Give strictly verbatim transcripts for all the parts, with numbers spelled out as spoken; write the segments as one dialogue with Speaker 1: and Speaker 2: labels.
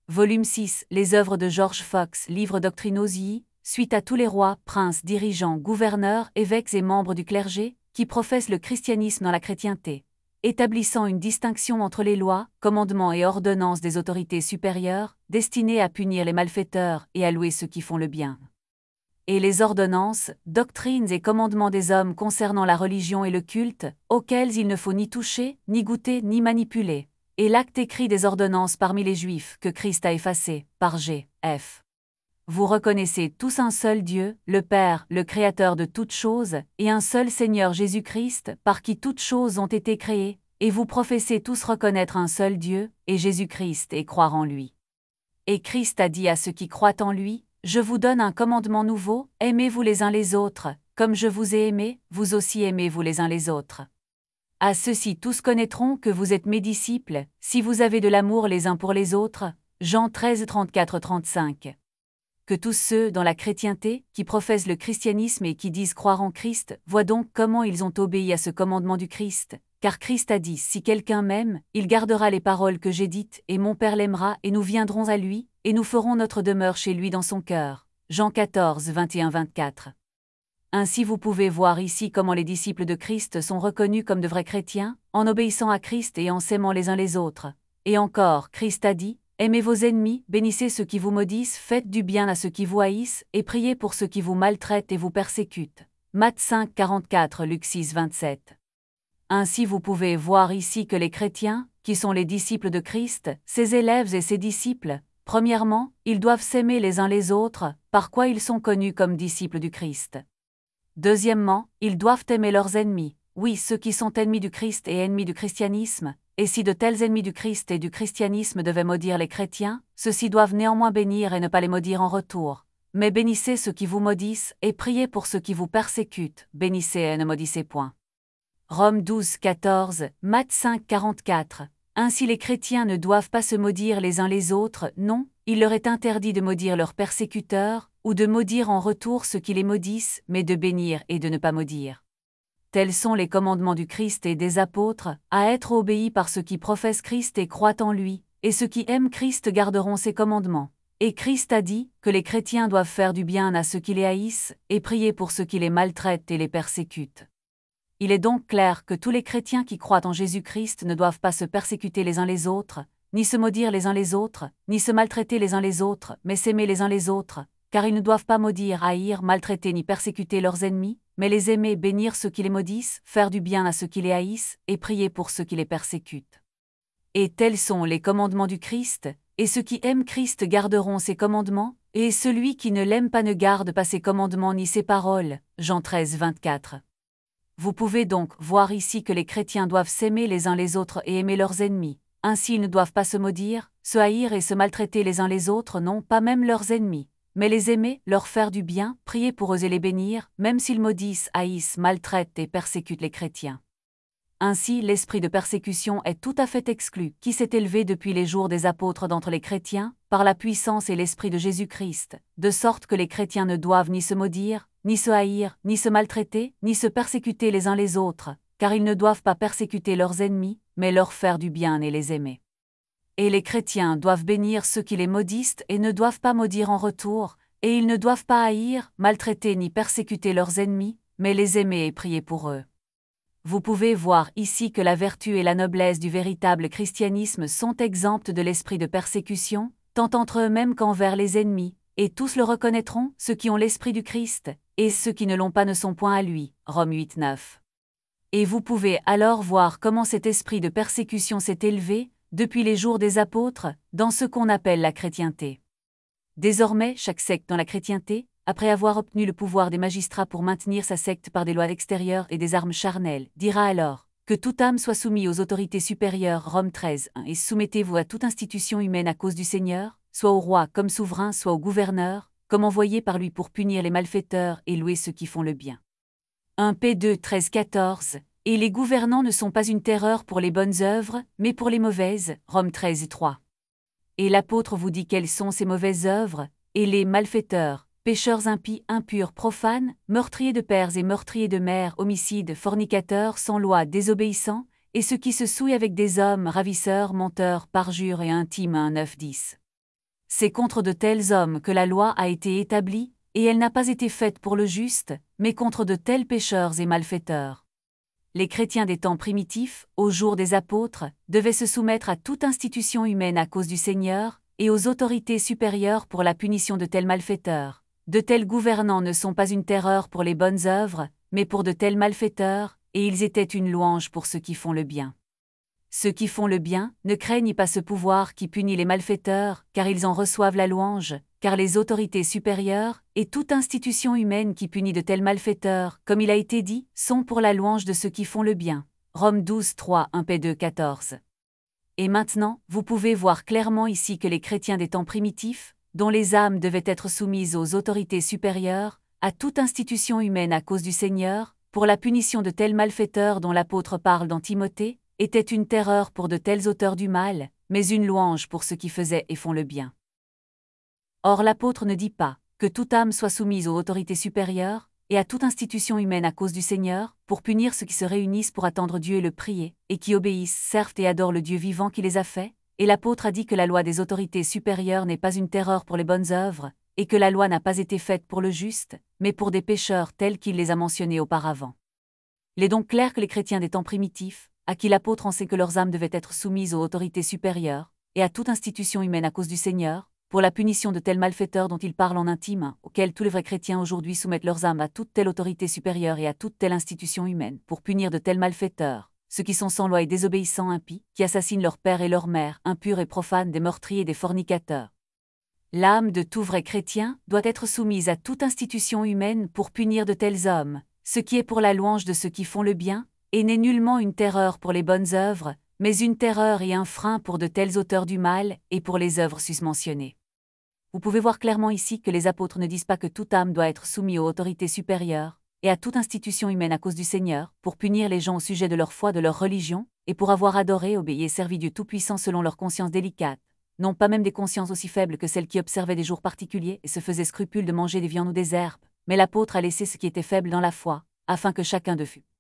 Speaker 1: Volume six, Les œuvres de George Fox, livre Doctrinosii, suite à tous les rois, princes, dirigeants, gouverneurs, évêques et membres du clergé, qui professent le christianisme dans la chrétienté, établissant une distinction entre les lois, commandements et ordonnances des autorités supérieures, destinées à punir les malfaiteurs et à louer ceux qui font le bien. Et les ordonnances, doctrines et commandements des hommes concernant la religion et le culte, auxquels il ne faut ni toucher, ni goûter, ni manipuler, et l'acte écrit des ordonnances parmi les Juifs que Christ a effacé, par G. F. Vous reconnaissez tous un seul Dieu, le Père, le Créateur de toutes choses, et un seul Seigneur Jésus-Christ, par qui toutes choses ont été créées, et vous professez tous reconnaître un seul Dieu, et Jésus-Christ, et croire en lui. Et Christ a dit à ceux qui croient en lui, « Je vous donne un commandement nouveau, aimez-vous les uns les autres, comme je vous ai aimés, vous aussi aimez-vous les uns les autres. À ceux-ci tous connaîtront que vous êtes mes disciples, si vous avez de l'amour les uns pour les autres. » Jean treize, trente-quatre à trente-cinq. Que tous ceux dans la chrétienté, qui professent le christianisme et qui disent croire en Christ, voient donc comment ils ont obéi à ce commandement du Christ, car Christ a dit « Si quelqu'un m'aime, il gardera les paroles que j'ai dites, et mon Père l'aimera, et nous viendrons à lui, et nous ferons notre demeure chez lui dans son cœur. » Jean quatorze, vingt et un à vingt-quatre. Ainsi vous pouvez voir ici comment les disciples de Christ sont reconnus comme de vrais chrétiens, en obéissant à Christ et en s'aimant les uns les autres. Et encore, Christ a dit, « Aimez vos ennemis, bénissez ceux qui vous maudissent, faites du bien à ceux qui vous haïssent, et priez pour ceux qui vous maltraitent et vous persécutent. » Matthieu cinq, quarante-quatre, Luc six, vingt-sept. Ainsi vous pouvez voir ici que les chrétiens, qui sont les disciples de Christ, ses élèves et ses disciples, premièrement, ils doivent s'aimer les uns les autres, par quoi ils sont connus comme disciples du Christ. Deuxièmement, ils doivent aimer leurs ennemis, oui, ceux qui sont ennemis du Christ et ennemis du christianisme, et si de tels ennemis du Christ et du christianisme devaient maudire les chrétiens, ceux-ci doivent néanmoins bénir et ne pas les maudire en retour. Mais bénissez ceux qui vous maudissent, et priez pour ceux qui vous persécutent, bénissez et ne maudissez point. Romains douze, quatorze, Matthieu cinq, quarante-quatre. Ainsi les chrétiens ne doivent pas se maudire les uns les autres, non, il leur est interdit de maudire leurs persécuteurs, ou de maudire en retour ceux qui les maudissent, mais de bénir et de ne pas maudire. Tels sont les commandements du Christ et des apôtres, à être obéis par ceux qui professent Christ et croient en lui, et ceux qui aiment Christ garderont ses commandements. Et Christ a dit que les chrétiens doivent faire du bien à ceux qui les haïssent, et prier pour ceux qui les maltraitent et les persécutent. Il est donc clair que tous les chrétiens qui croient en Jésus-Christ ne doivent pas se persécuter les uns les autres, ni se maudire les uns les autres, ni se maltraiter les uns les autres, mais s'aimer les uns les autres, car ils ne doivent pas maudire, haïr, maltraiter ni persécuter leurs ennemis, mais les aimer, bénir ceux qui les maudissent, faire du bien à ceux qui les haïssent, et prier pour ceux qui les persécutent. Et tels sont les commandements du Christ, et ceux qui aiment Christ garderont ses commandements, et celui qui ne l'aime pas ne garde pas ses commandements ni ses paroles. Jean treize, vingt-quatre. Vous pouvez donc voir ici que les chrétiens doivent s'aimer les uns les autres et aimer leurs ennemis. Ainsi ils ne doivent pas se maudire, se haïr et se maltraiter les uns les autres, non pas même leurs ennemis, mais les aimer, leur faire du bien, prier pour eux et les bénir, même s'ils maudissent, haïssent, maltraitent et persécutent les chrétiens. Ainsi l'esprit de persécution est tout à fait exclu, qui s'est élevé depuis les jours des apôtres d'entre les chrétiens, par la puissance et l'esprit de Jésus-Christ, de sorte que les chrétiens ne doivent ni se maudire, ni se haïr, ni se maltraiter, ni se persécuter les uns les autres, car ils ne doivent pas persécuter leurs ennemis, mais leur faire du bien et les aimer. Et les chrétiens doivent bénir ceux qui les maudissent et ne doivent pas maudire en retour, et ils ne doivent pas haïr, maltraiter ni persécuter leurs ennemis, mais les aimer et prier pour eux. Vous pouvez voir ici que la vertu et la noblesse du véritable christianisme sont exemptes de l'esprit de persécution, tant entre eux-mêmes qu'envers les ennemis, et tous le reconnaîtront, ceux qui ont l'esprit du Christ, et ceux qui ne l'ont pas ne sont point à lui. Romains huit, neuf. Et vous pouvez alors voir comment cet esprit de persécution s'est élevé, depuis les jours des apôtres, dans ce qu'on appelle la chrétienté. Désormais, chaque secte dans la chrétienté, après avoir obtenu le pouvoir des magistrats pour maintenir sa secte par des lois extérieures et des armes charnelles, dira alors que toute âme soit soumise aux autorités supérieures. Romains treize, un. Et soumettez-vous à toute institution humaine à cause du Seigneur, soit au roi comme souverain, soit au gouverneur, comme envoyé par lui pour punir les malfaiteurs et louer ceux qui font le bien. un P deux, treize, quatorze. Et les gouvernants ne sont pas une terreur pour les bonnes œuvres, mais pour les mauvaises. Romains treize, trois. Et l'apôtre vous dit quelles sont ces mauvaises œuvres, et les malfaiteurs, pécheurs impies, impurs, profanes, meurtriers de pères et meurtriers de mères, homicides, fornicateurs, sans loi, désobéissants, et ceux qui se souillent avec des hommes, ravisseurs, menteurs, parjures et intimes. un neuf, dix. C'est contre de tels hommes que la loi a été établie, et elle n'a pas été faite pour le juste, mais contre de tels pécheurs et malfaiteurs. Les chrétiens des temps primitifs, au jour des apôtres, devaient se soumettre à toute institution humaine à cause du Seigneur, et aux autorités supérieures pour la punition de tels malfaiteurs. De tels gouvernants ne sont pas une terreur pour les bonnes œuvres, mais pour de tels malfaiteurs, et ils étaient une louange pour ceux qui font le bien. Ceux qui font le bien ne craignent pas ce pouvoir qui punit les malfaiteurs, car ils en reçoivent la louange, car les autorités supérieures, et toute institution humaine qui punit de tels malfaiteurs, comme il a été dit, sont pour la louange de ceux qui font le bien. Romains douze, trois, un P deux, quatorze. Et maintenant, vous pouvez voir clairement ici que les chrétiens des temps primitifs, dont les âmes devaient être soumises aux autorités supérieures, à toute institution humaine à cause du Seigneur, pour la punition de tels malfaiteurs dont l'apôtre parle dans Timothée, était une terreur pour de tels auteurs du mal, mais une louange pour ceux qui faisaient et font le bien. Or l'apôtre ne dit pas que toute âme soit soumise aux autorités supérieures et à toute institution humaine à cause du Seigneur, pour punir ceux qui se réunissent pour attendre Dieu et le prier, et qui obéissent, servent et adorent le Dieu vivant qui les a faits, et l'apôtre a dit que la loi des autorités supérieures n'est pas une terreur pour les bonnes œuvres, et que la loi n'a pas été faite pour le juste, mais pour des pécheurs tels qu'il les a mentionnés auparavant. Il est donc clair que les chrétiens des temps primitifs, à qui l'apôtre enseigne que leurs âmes devaient être soumises aux autorités supérieures, et à toute institution humaine à cause du Seigneur, pour la punition de tels malfaiteurs dont il parle en intime, auxquels tous les vrais chrétiens aujourd'hui soumettent leurs âmes à toute telle autorité supérieure et à toute telle institution humaine, pour punir de tels malfaiteurs, ceux qui sont sans loi et désobéissants impies, qui assassinent leur père et leur mère, impurs et profanes, des meurtriers et des fornicateurs. L'âme de tout vrai chrétien doit être soumise à toute institution humaine pour punir de tels hommes, ce qui est pour la louange de ceux qui font le bien, et n'est nullement une terreur pour les bonnes œuvres, mais une terreur et un frein pour de tels auteurs du mal et pour les œuvres susmentionnées. Vous pouvez voir clairement ici que les apôtres ne disent pas que toute âme doit être soumise aux autorités supérieures et à toute institution humaine à cause du Seigneur, pour punir les gens au sujet de leur foi, de leur religion, et pour avoir adoré, obéi et servi Dieu Tout-Puissant selon leur conscience délicate, non pas même des consciences aussi faibles que celles qui observaient des jours particuliers et se faisaient scrupule de manger des viandes ou des herbes, mais l'apôtre a laissé ce qui était faible dans la foi, afin que chacun de fût.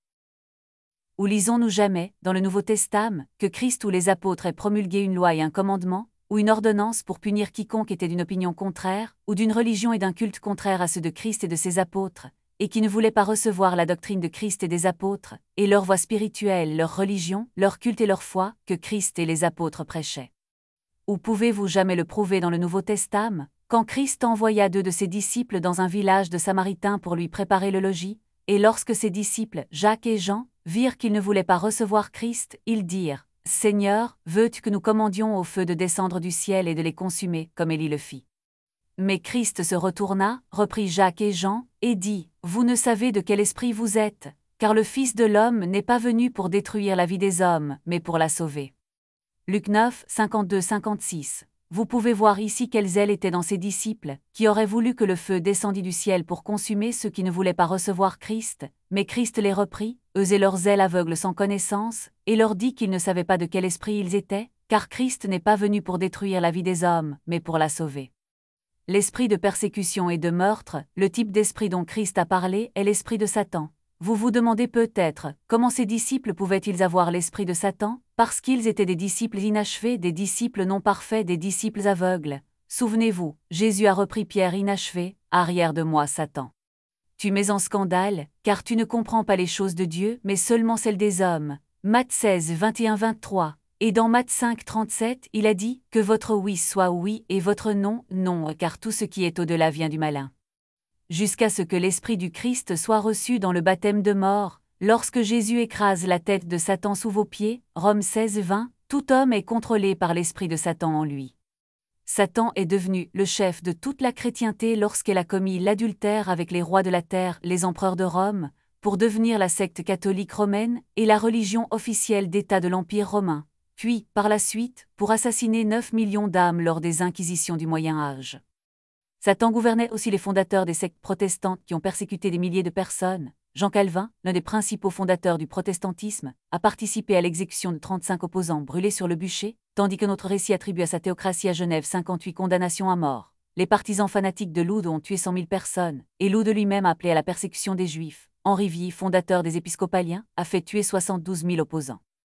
Speaker 1: Où lisons-nous jamais, dans le Nouveau Testament, que Christ ou les apôtres aient promulgué une loi et un commandement, ou une ordonnance pour punir quiconque était d'une opinion contraire, ou d'une religion et d'un culte contraire à ceux de Christ et de ses apôtres, et qui ne voulaient pas recevoir la doctrine de Christ et des apôtres, et leur voie spirituelle, leur religion, leur culte et leur foi, que Christ et les apôtres prêchaient. Où pouvez-vous jamais le prouver dans le Nouveau Testament, quand Christ envoya deux de ses disciples dans un village de Samaritains pour lui préparer le logis, et lorsque ses disciples, Jacques et Jean, virent qu'ils ne voulaient pas recevoir Christ, ils dirent, « Seigneur, veux-tu que nous commandions au feu de descendre du ciel et de les consumer, comme Élie le fit ?» Mais Christ se retourna, reprit Jacques et Jean, et dit, « Vous ne savez de quel esprit vous êtes, car le Fils de l'homme n'est pas venu pour détruire la vie des hommes, mais pour la sauver. » Luc neuf, cinquante-deux à cinquante-six. Vous pouvez voir ici quel zèle était dans ses disciples, qui auraient voulu que le feu descendît du ciel pour consumer ceux qui ne voulaient pas recevoir Christ, mais Christ les reprit, eux et leur zèle aveugle sans connaissance, et leur dit qu'ils ne savaient pas de quel esprit ils étaient, car Christ n'est pas venu pour détruire la vie des hommes, mais pour la sauver. L'esprit de persécution et de meurtre, le type d'esprit dont Christ a parlé, est l'esprit de Satan. Vous vous demandez peut-être, comment ces disciples pouvaient-ils avoir l'esprit de Satan? Parce qu'ils étaient des disciples inachevés, des disciples non parfaits, des disciples aveugles. Souvenez-vous, Jésus a repris Pierre inachevé, « Arrière de moi, Satan. Tu mets en scandale, car tu ne comprends pas les choses de Dieu, mais seulement celles des hommes. » Matthieu seize, vingt et un à vingt-trois. Et dans Matthieu cinq, trente-sept, il a dit, « Que votre oui soit oui et votre non, non, car tout ce qui est au-delà vient du malin. » Jusqu'à ce que l'Esprit du Christ soit reçu dans le baptême de mort, lorsque Jésus écrase la tête de Satan sous vos pieds, Romains seize, vingt, tout homme est contrôlé par l'esprit de Satan en lui. Satan est devenu le chef de toute la chrétienté lorsqu'elle a commis l'adultère avec les rois de la terre, les empereurs de Rome, pour devenir la secte catholique romaine et la religion officielle d'État de l'Empire romain, puis, par la suite, pour assassiner neuf millions d'âmes lors des inquisitions du Moyen Âge. Satan gouvernait aussi les fondateurs des sectes protestantes qui ont persécuté des milliers de personnes. Jean Calvin, l'un des principaux fondateurs du protestantisme, a participé à l'exécution de trente-cinq opposants brûlés sur le bûcher, tandis que notre récit attribue à sa théocratie à Genève cinquante-huit condamnations à mort. Les partisans fanatiques de Loud ont tué cent mille personnes, et Loud lui-même a appelé à la persécution des Juifs. Henri Vie, fondateur des Épiscopaliens, a fait tuer soixante-douze mille opposants.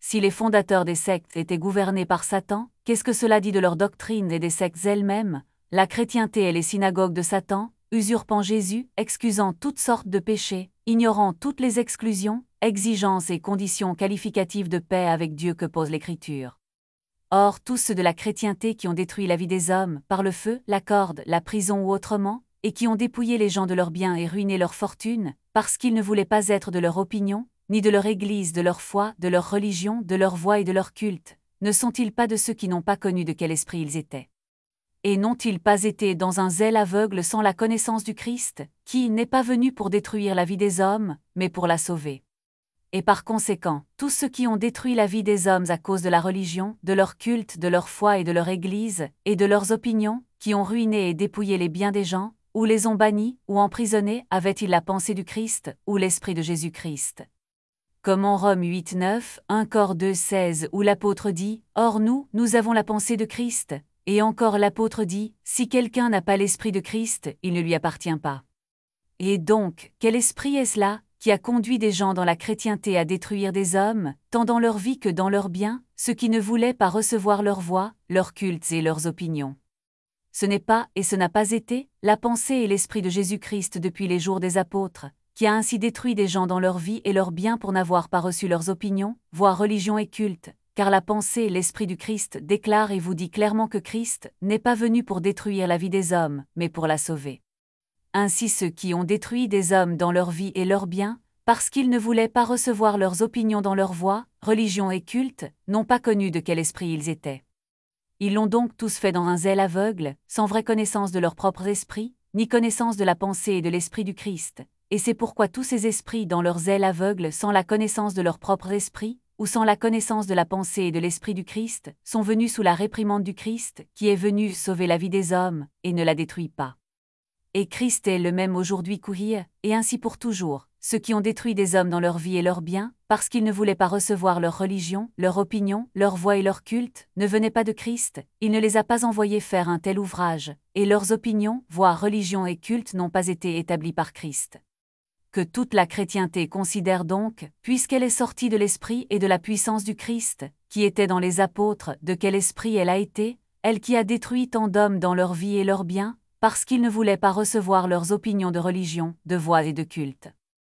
Speaker 1: Si les fondateurs des sectes étaient gouvernés par Satan, qu'est-ce que cela dit de leur doctrine et des sectes elles-mêmes? La chrétienté et les synagogues de Satan, usurpant Jésus, excusant toutes sortes de péchés, ignorant toutes les exclusions, exigences et conditions qualificatives de paix avec Dieu que pose l'Écriture. Or, tous ceux de la chrétienté qui ont détruit la vie des hommes, par le feu, la corde, la prison ou autrement, et qui ont dépouillé les gens de leurs biens et ruiné leur fortune, parce qu'ils ne voulaient pas être de leur opinion, ni de leur Église, de leur foi, de leur religion, de leur voie et de leur culte, ne sont-ils pas de ceux qui n'ont pas connu de quel esprit ils étaient? Et n'ont-ils pas été dans un zèle aveugle sans la connaissance du Christ, qui n'est pas venu pour détruire la vie des hommes, mais pour la sauver? Et par conséquent, tous ceux qui ont détruit la vie des hommes à cause de la religion, de leur culte, de leur foi et de leur Église, et de leurs opinions, qui ont ruiné et dépouillé les biens des gens, ou les ont bannis, ou emprisonnés, avaient-ils la pensée du Christ, ou l'esprit de Jésus-Christ? Comme en Romains huit neuf, un Cor deux seize où l'apôtre dit « Or nous, nous avons la pensée de Christ », et encore l'apôtre dit « Si quelqu'un n'a pas l'esprit de Christ, il ne lui appartient pas ». Et donc, quel esprit est-ce là, qui a conduit des gens dans la chrétienté à détruire des hommes, tant dans leur vie que dans leurs biens, ceux qui ne voulaient pas recevoir leur voix, leurs cultes et leurs opinions? Ce n'est pas, et ce n'a pas été, la pensée et l'esprit de Jésus-Christ depuis les jours des apôtres, qui a ainsi détruit des gens dans leur vie et leurs biens pour n'avoir pas reçu leurs opinions, voire religion et culte, car la pensée et l'esprit du Christ déclare et vous dit clairement que Christ n'est pas venu pour détruire la vie des hommes, mais pour la sauver. Ainsi ceux qui ont détruit des hommes dans leur vie et leurs biens, parce qu'ils ne voulaient pas recevoir leurs opinions dans leur voie, religion et culte, n'ont pas connu de quel esprit ils étaient. Ils l'ont donc tous fait dans un zèle aveugle, sans vraie connaissance de leur propre esprit, ni connaissance de la pensée et de l'esprit du Christ, et c'est pourquoi tous ces esprits dans leur zèle aveugle sans la connaissance de leur propre esprit, ou sans la connaissance de la pensée et de l'esprit du Christ, sont venus sous la réprimande du Christ, qui est venu sauver la vie des hommes, et ne la détruit pas. Et Christ est le même aujourd'hui qu'hier, et ainsi pour toujours, ceux qui ont détruit des hommes dans leur vie et leurs biens, parce qu'ils ne voulaient pas recevoir leur religion, leur opinion, leur voix et leur culte, ne venaient pas de Christ, il ne les a pas envoyés faire un tel ouvrage, et leurs opinions, voix, religion et culte n'ont pas été établies par Christ. Que toute la chrétienté considère donc, puisqu'elle est sortie de l'esprit et de la puissance du Christ, qui était dans les apôtres, de quel esprit elle a été, elle qui a détruit tant d'hommes dans leur vie et leurs biens, parce qu'ils ne voulaient pas recevoir leurs opinions de religion, de voix et de culte.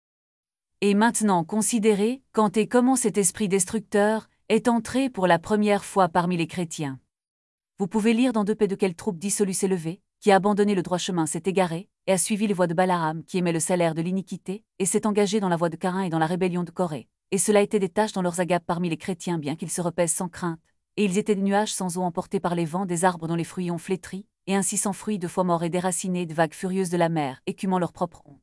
Speaker 1: Et maintenant considérez quand et comment cet esprit destructeur est entré pour la première fois parmi les chrétiens. Vous pouvez lire dans deux P de quelle troupe dissolue s'est levée, qui a abandonné le droit chemin, s'est égaré, et a suivi les voies de Balaam, qui aimait le salaire de l'iniquité, et s'est engagé dans la voie de Caïn et dans la rébellion de Corée. Et cela était des taches dans leurs agapes parmi les chrétiens, bien qu'ils se repaissent sans crainte. Et ils étaient des nuages sans eau emportés par les vents, des arbres dont les fruits ont flétri, et ainsi sans fruits de fois morts et déracinés de vagues furieuses de la mer, écumant leur propre onde.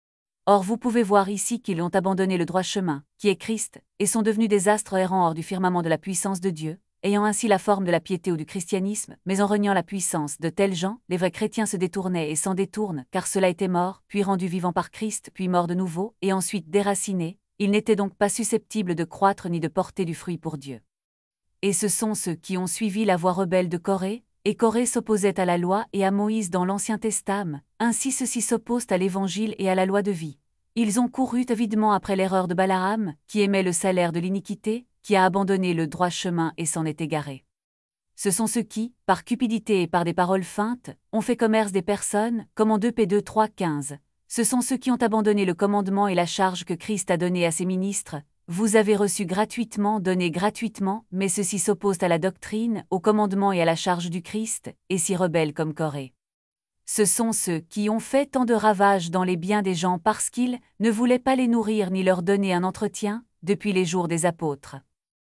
Speaker 1: Or vous pouvez voir ici qu'ils ont abandonné le droit chemin, qui est Christ, et sont devenus des astres errants hors du firmament de la puissance de Dieu, ayant ainsi la forme de la piété ou du christianisme, mais en reniant la puissance de tels gens, les vrais chrétiens se détournaient et s'en détournent, car cela était mort, puis rendu vivant par Christ, puis mort de nouveau, et ensuite déraciné, ils n'étaient donc pas susceptibles de croître ni de porter du fruit pour Dieu. Et ce sont ceux qui ont suivi la voie rebelle de Corée, et Corée s'opposait à la loi et à Moïse dans l'Ancien Testament, ainsi ceux-ci s'opposent à l'Évangile et à la loi de vie. Ils ont couru avidement après l'erreur de Balaam, qui aimait le salaire de l'iniquité, qui a abandonné le droit chemin et s'en est égaré. Ce sont ceux qui, par cupidité et par des paroles feintes, ont fait commerce des personnes, comme en deux P deux trois quinze. Ce sont ceux qui ont abandonné le commandement et la charge que Christ a donné à ses ministres. Vous avez reçu gratuitement, donné gratuitement, mais ceux-ci s'opposent à la doctrine, au commandement et à la charge du Christ, et s'y rebellent comme Corée. Ce sont ceux qui ont fait tant de ravages dans les biens des gens parce qu'ils ne voulaient pas les nourrir ni leur donner un entretien, depuis les jours des apôtres.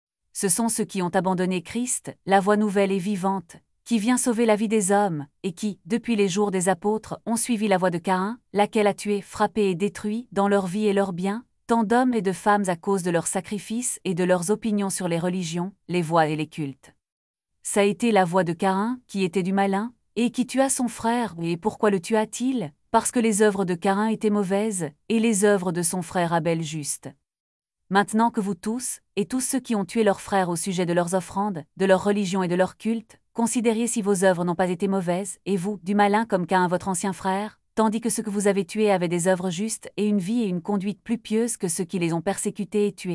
Speaker 1: Ce sont ceux qui ont abandonné Christ, la voie nouvelle et vivante, qui vient sauver la vie des hommes, et qui, depuis les jours des apôtres, ont suivi la voie de Caïn, laquelle a tué, frappé et détruit, dans leur vie et leurs biens, tant d'hommes et de femmes à cause de leurs sacrifices et de leurs opinions sur les religions, les voies et les cultes. Ça a été la voie de Caïn, qui était du malin, et qui tua son frère, et pourquoi le tua-t-il? Parce que les œuvres de Caïn étaient mauvaises, et les œuvres de son frère Abel justes. Maintenant que vous tous, et tous ceux qui ont tué leurs frères au sujet de leurs offrandes, de leur religion et de leur culte, considériez si vos œuvres n'ont pas été mauvaises, et vous, du malin comme Caïn votre ancien frère, tandis que ceux que vous avez tués avaient des œuvres justes et une vie et une conduite plus pieuse que ceux qui les ont persécutés et tués,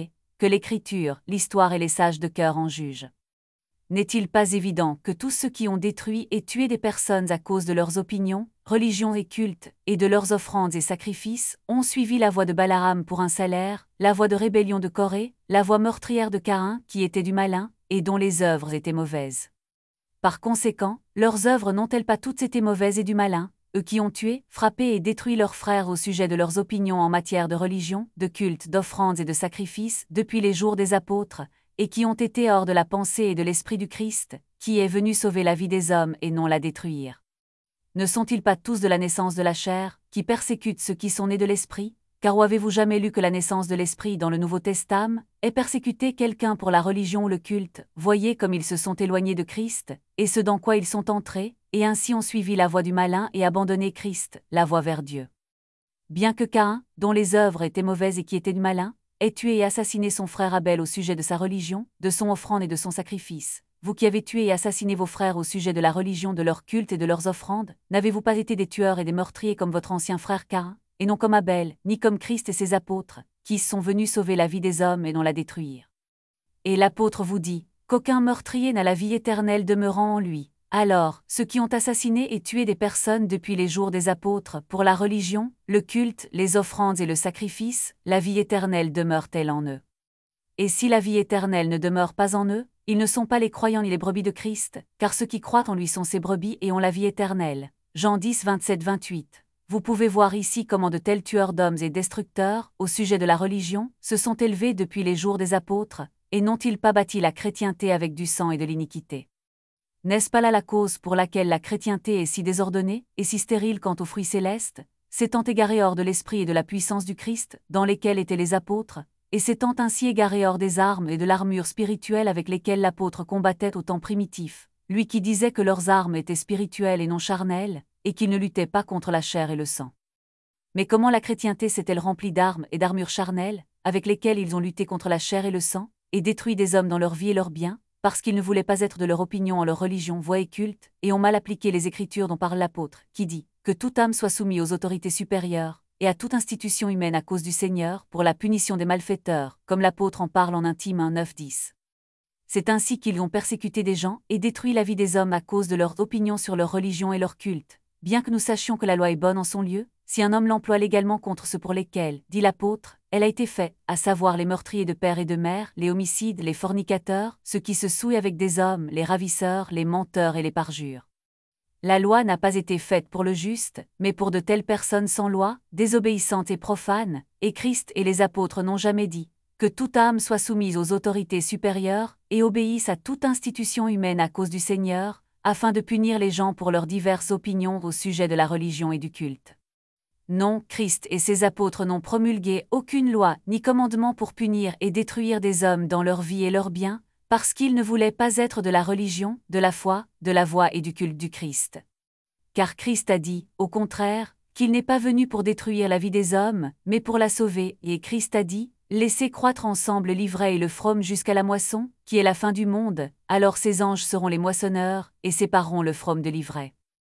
Speaker 1: que l'Écriture, l'histoire et les sages de cœur en jugent. N'est-il pas évident que tous ceux qui ont détruit et tué des personnes à cause de leurs opinions, religions et cultes, et de leurs offrandes et sacrifices, ont suivi la voie de Balaam pour un salaire, la voie de rébellion de Corée, la voie meurtrière de Caïn, qui était du malin, et dont les œuvres étaient mauvaises. Par conséquent, leurs œuvres n'ont-elles pas toutes été mauvaises et du malin, eux qui ont tué, frappé et détruit leurs frères au sujet de leurs opinions en matière de religion, de culte, d'offrandes et de sacrifices, depuis les jours des apôtres, et qui ont été hors de la pensée et de l'esprit du Christ, qui est venu sauver la vie des hommes et non la détruire? Ne sont-ils pas tous de la naissance de la chair, qui persécutent ceux qui sont nés de l'esprit? Car où avez-vous jamais lu que la naissance de l'esprit dans le Nouveau Testament ait persécuté quelqu'un pour la religion ou le culte? Voyez comme ils se sont éloignés de Christ, et ce dans quoi ils sont entrés, et ainsi ont suivi la voie du malin et abandonné Christ, la voie vers Dieu. Bien que Caïn, dont les œuvres étaient mauvaises et qui étaient du malin, ait tué et assassiné son frère Abel au sujet de sa religion, de son offrande et de son sacrifice, vous qui avez tué et assassiné vos frères au sujet de la religion de leur culte et de leurs offrandes, n'avez-vous pas été des tueurs et des meurtriers comme votre ancien frère Caïn, et non comme Abel, ni comme Christ et ses apôtres, qui sont venus sauver la vie des hommes et non la détruire? Et l'apôtre vous dit qu'aucun meurtrier n'a la vie éternelle demeurant en lui. Alors, ceux qui ont assassiné et tué des personnes depuis les jours des apôtres, pour la religion, le culte, les offrandes et le sacrifice, la vie éternelle demeure-t-elle en eux? Et si la vie éternelle ne demeure pas en eux, ils ne sont pas les croyants ni les brebis de Christ, car ceux qui croient en lui sont ses brebis et ont la vie éternelle. Jean dix, vingt-sept à vingt-huit. Vous pouvez voir ici comment de tels tueurs d'hommes et destructeurs, au sujet de la religion, se sont élevés depuis les jours des apôtres, et n'ont-ils pas bâti la chrétienté avec du sang et de l'iniquité? N'est-ce pas là la cause pour laquelle la chrétienté est si désordonnée, et si stérile quant aux fruits célestes, s'étant égarée hors de l'esprit et de la puissance du Christ, dans lesquels étaient les apôtres, et s'étant ainsi égarée hors des armes et de l'armure spirituelle avec lesquelles l'apôtre combattait au temps primitif, lui qui disait que leurs armes étaient spirituelles et non charnelles, et qu'ils ne luttaient pas contre la chair et le sang? Mais comment la chrétienté s'est-elle remplie d'armes et d'armures charnelles, avec lesquelles ils ont lutté contre la chair et le sang, et détruit des hommes dans leur vie et leurs biens, parce qu'ils ne voulaient pas être de leur opinion en leur religion, voie et culte, et ont mal appliqué les Écritures dont parle l'apôtre, qui dit que toute âme soit soumise aux autorités supérieures, et à toute institution humaine à cause du Seigneur, pour la punition des malfaiteurs, comme l'apôtre en parle en Intime un neuf dix. C'est ainsi qu'ils ont persécuté des gens et détruit la vie des hommes à cause de leur opinion sur leur religion et leur culte. Bien que nous sachions que la loi est bonne en son lieu, si un homme l'emploie légalement contre ceux pour lesquels, dit l'apôtre, elle a été faite, à savoir les meurtriers de père et de mère, les homicides, les fornicateurs, ceux qui se souillent avec des hommes, les ravisseurs, les menteurs et les parjures. La loi n'a pas été faite pour le juste, mais pour de telles personnes sans loi, désobéissantes et profanes, et Christ et les apôtres n'ont jamais dit que toute âme soit soumise aux autorités supérieures et obéisse à toute institution humaine à cause du Seigneur, afin de punir les gens pour leurs diverses opinions au sujet de la religion et du culte. Non, Christ et ses apôtres n'ont promulgué aucune loi ni commandement pour punir et détruire des hommes dans leur vie et leurs biens, parce qu'ils ne voulaient pas être de la religion, de la foi, de la voie et du culte du Christ. Car Christ a dit, au contraire, qu'il n'est pas venu pour détruire la vie des hommes, mais pour la sauver, et Christ a dit, laissez croître ensemble l'ivraie et le froment jusqu'à la moisson, qui est la fin du monde, alors ses anges seront les moissonneurs, et sépareront le froment de l'ivraie.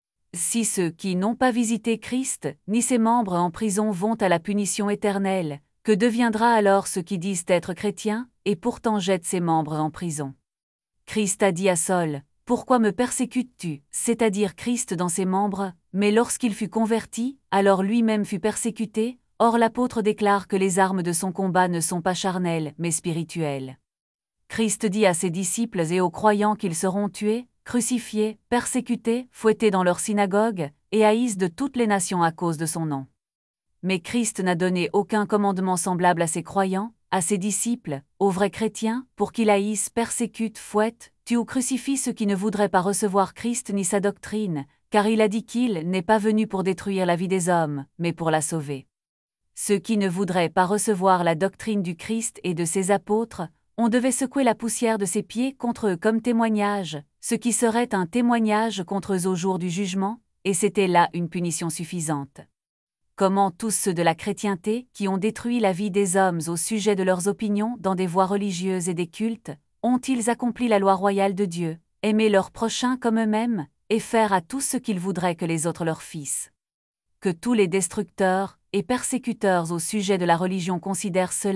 Speaker 1: Si ceux qui n'ont pas visité Christ, ni ses membres en prison vont à la punition éternelle, que deviendra alors ceux qui disent être chrétiens, et pourtant jettent ses membres en prison? Christ a dit à Saul, « Pourquoi me persécutes-tu » c'est-à-dire Christ dans ses membres, mais lorsqu'il fut converti, alors lui-même fut persécuté. Or l'apôtre déclare que les armes de son combat ne sont pas charnelles, mais spirituelles. Christ dit à ses disciples et aux croyants qu'ils seront tués, crucifiés, persécutés, fouettés dans leur synagogue, et haïs de toutes les nations à cause de son nom. Mais Christ n'a donné aucun commandement semblable à ses croyants, à ses disciples, aux vrais chrétiens, pour qu'ils haïssent, persécutent, fouettent, tuent ou crucifient ceux qui ne voudraient pas recevoir Christ ni sa doctrine, car il a dit qu'il n'est pas venu pour détruire la vie des hommes, mais pour la sauver. Ceux qui ne voudraient pas recevoir la doctrine du Christ et de ses apôtres, on devait secouer la poussière de ses pieds contre eux comme témoignage, ce qui serait un témoignage contre eux au jour du jugement, et c'était là une punition suffisante. Comment tous ceux de la chrétienté, qui ont détruit la vie des hommes au sujet de leurs opinions dans des voies religieuses et des cultes, ont-ils accompli la loi royale de Dieu, aimer leurs prochains comme eux-mêmes, et faire à tous ce qu'ils voudraient que les autres leur fissent? Que tous les destructeurs et persécuteurs au sujet de la religion considèrent cela,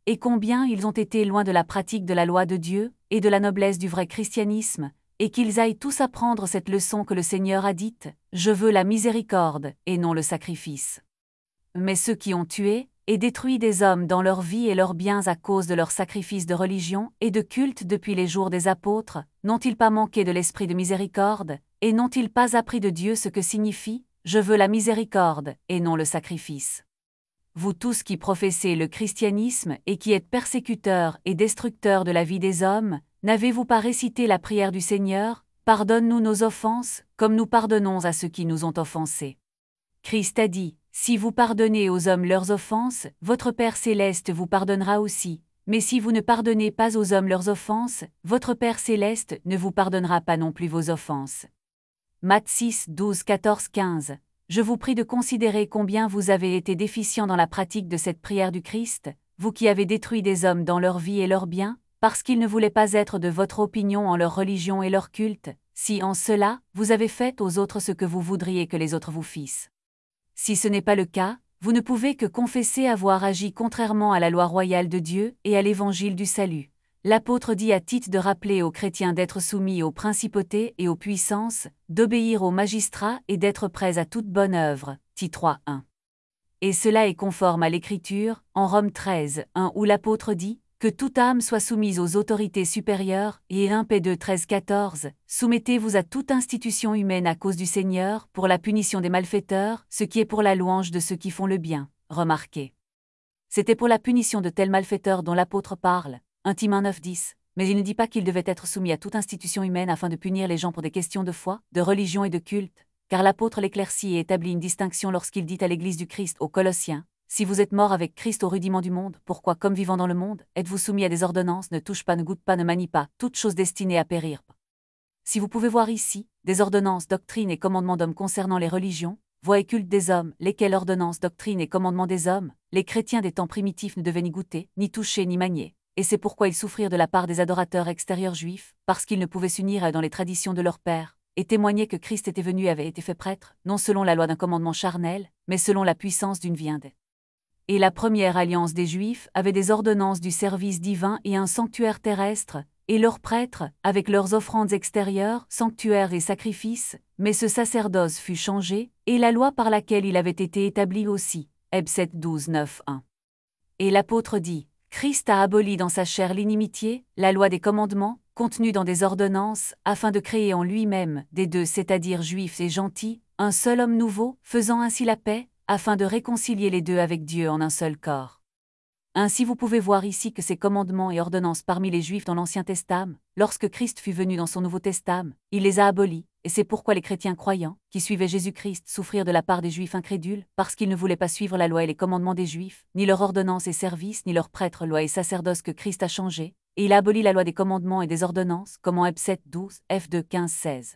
Speaker 1: et combien ils ont été loin de la pratique de la loi de Dieu, et de la noblesse du vrai christianisme, et qu'ils aillent tous apprendre cette leçon que le Seigneur a dite, « Je veux la miséricorde, et non le sacrifice. » Mais ceux qui ont tué, et détruit des hommes dans leur vie et leurs biens à cause de leurs sacrifices de religion et de culte depuis les jours des apôtres, n'ont-ils pas manqué de l'esprit de miséricorde, et n'ont-ils pas appris de Dieu ce que signifie « Je veux la miséricorde, et non le sacrifice » ? Vous tous qui professez le christianisme et qui êtes persécuteurs et destructeurs de la vie des hommes, n'avez-vous pas récité la prière du Seigneur « Pardonne-nous nos offenses, comme nous pardonnons à ceux qui nous ont offensés » ? Christ a dit « Si vous pardonnez aux hommes leurs offenses, votre Père céleste vous pardonnera aussi, mais si vous ne pardonnez pas aux hommes leurs offenses, votre Père céleste ne vous pardonnera pas non plus vos offenses. » Matthieu six, douze, quatorze, quinze. Je vous prie de considérer combien vous avez été déficients dans la pratique de cette prière du Christ, vous qui avez détruit des hommes dans leur vie et leurs biens, parce qu'ils ne voulaient pas être de votre opinion en leur religion et leur culte, si en cela, vous avez fait aux autres ce que vous voudriez que les autres vous fissent. Si ce n'est pas le cas, vous ne pouvez que confesser avoir agi contrairement à la loi royale de Dieu et à l'évangile du salut. L'apôtre dit à Tite de rappeler aux chrétiens d'être soumis aux principautés et aux puissances, d'obéir aux magistrats et d'être prêts à toute bonne œuvre. Tite trois, un. Et cela est conforme à l'Écriture, en Romains treize, un où l'apôtre dit que toute âme soit soumise aux autorités supérieures, et un P deux treize quatorze, soumettez-vous à toute institution humaine à cause du Seigneur, pour la punition des malfaiteurs, ce qui est pour la louange de ceux qui font le bien. Remarquez. C'était pour la punition de tels malfaiteurs dont l'apôtre parle, un Timothée neuf dix, mais il ne dit pas qu'il devait être soumis à toute institution humaine afin de punir les gens pour des questions de foi, de religion et de culte, car l'apôtre l'éclaircit et établit une distinction lorsqu'il dit à l'Église du Christ aux Colossiens, si vous êtes morts avec Christ au rudiment du monde, pourquoi, comme vivant dans le monde, êtes-vous soumis à des ordonnances, ne touche pas, ne goûte pas, ne manie pas, toutes choses destinées à périr? Si vous pouvez voir ici, des ordonnances, doctrines et commandements d'hommes concernant les religions, voies et cultes des hommes, lesquelles ordonnances, doctrines et commandements des hommes, les chrétiens des temps primitifs ne devaient ni goûter, ni toucher, ni manier, et c'est pourquoi ils souffrirent de la part des adorateurs extérieurs juifs, parce qu'ils ne pouvaient s'unir dans les traditions de leur père, et témoigner que Christ était venu et avait été fait prêtre, non selon la loi d'un commandement charnel, mais selon la puissance d'une vie indé. Et la première alliance des Juifs avait des ordonnances du service divin et un sanctuaire terrestre, et leurs prêtres, avec leurs offrandes extérieures, sanctuaires et sacrifices, mais ce sacerdoce fut changé, et la loi par laquelle il avait été établi aussi. Hébreux sept, douze, neuf, un. Et l'apôtre dit, Christ a aboli dans sa chair l'inimitié, la loi des commandements, contenue dans des ordonnances, afin de créer en lui-même, des deux, c'est-à-dire juifs et gentils, un seul homme nouveau, faisant ainsi la paix, afin de réconcilier les deux avec Dieu en un seul corps. Ainsi vous pouvez voir ici que ces commandements et ordonnances parmi les Juifs dans l'Ancien Testament, lorsque Christ fut venu dans son Nouveau Testament, il les a abolis, et c'est pourquoi les chrétiens croyants, qui suivaient Jésus-Christ, souffrirent de la part des Juifs incrédules, parce qu'ils ne voulaient pas suivre la loi et les commandements des Juifs, ni leurs ordonnances et services, ni leurs prêtres, loi et sacerdoce que Christ a changé, et il a aboli la loi des commandements et des ordonnances, comme en Hébreux sept, douze, F deux, quinze, seize.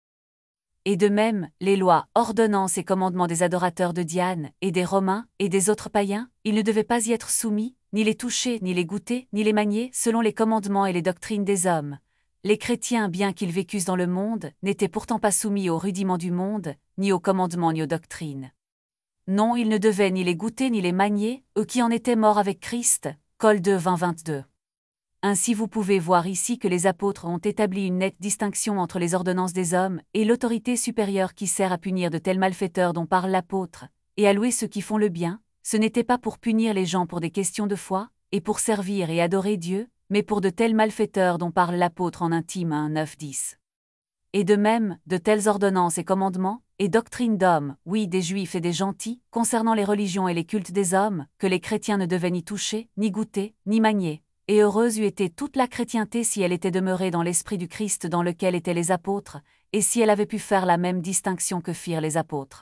Speaker 1: Et de même, les lois, ordonnances et commandements des adorateurs de Diane, et des Romains, et des autres païens, ils ne devaient pas y être soumis, ni les toucher, ni les goûter, ni les manier, selon les commandements et les doctrines des hommes. Les chrétiens, bien qu'ils vécussent dans le monde, n'étaient pourtant pas soumis aux rudiments du monde, ni aux commandements ni aux doctrines. Non, ils ne devaient ni les goûter ni les manier, eux qui en étaient morts avec Christ. Col deux, vingt, vingt-deux. Ainsi vous pouvez voir ici que les apôtres ont établi une nette distinction entre les ordonnances des hommes et l'autorité supérieure qui sert à punir de tels malfaiteurs dont parle l'apôtre, et à louer ceux qui font le bien. Ce n'était pas pour punir les gens pour des questions de foi, et pour servir et adorer Dieu, mais pour de tels malfaiteurs dont parle l'apôtre en intime un neuf dix. Et de même, de telles ordonnances et commandements, et doctrines d'hommes, oui des juifs et des gentils, concernant les religions et les cultes des hommes, que les chrétiens ne devaient ni toucher, ni goûter, ni manier. Et heureuse eût été toute la chrétienté si elle était demeurée dans l'esprit du Christ dans lequel étaient les apôtres, et si elle avait pu faire la même distinction que firent les apôtres.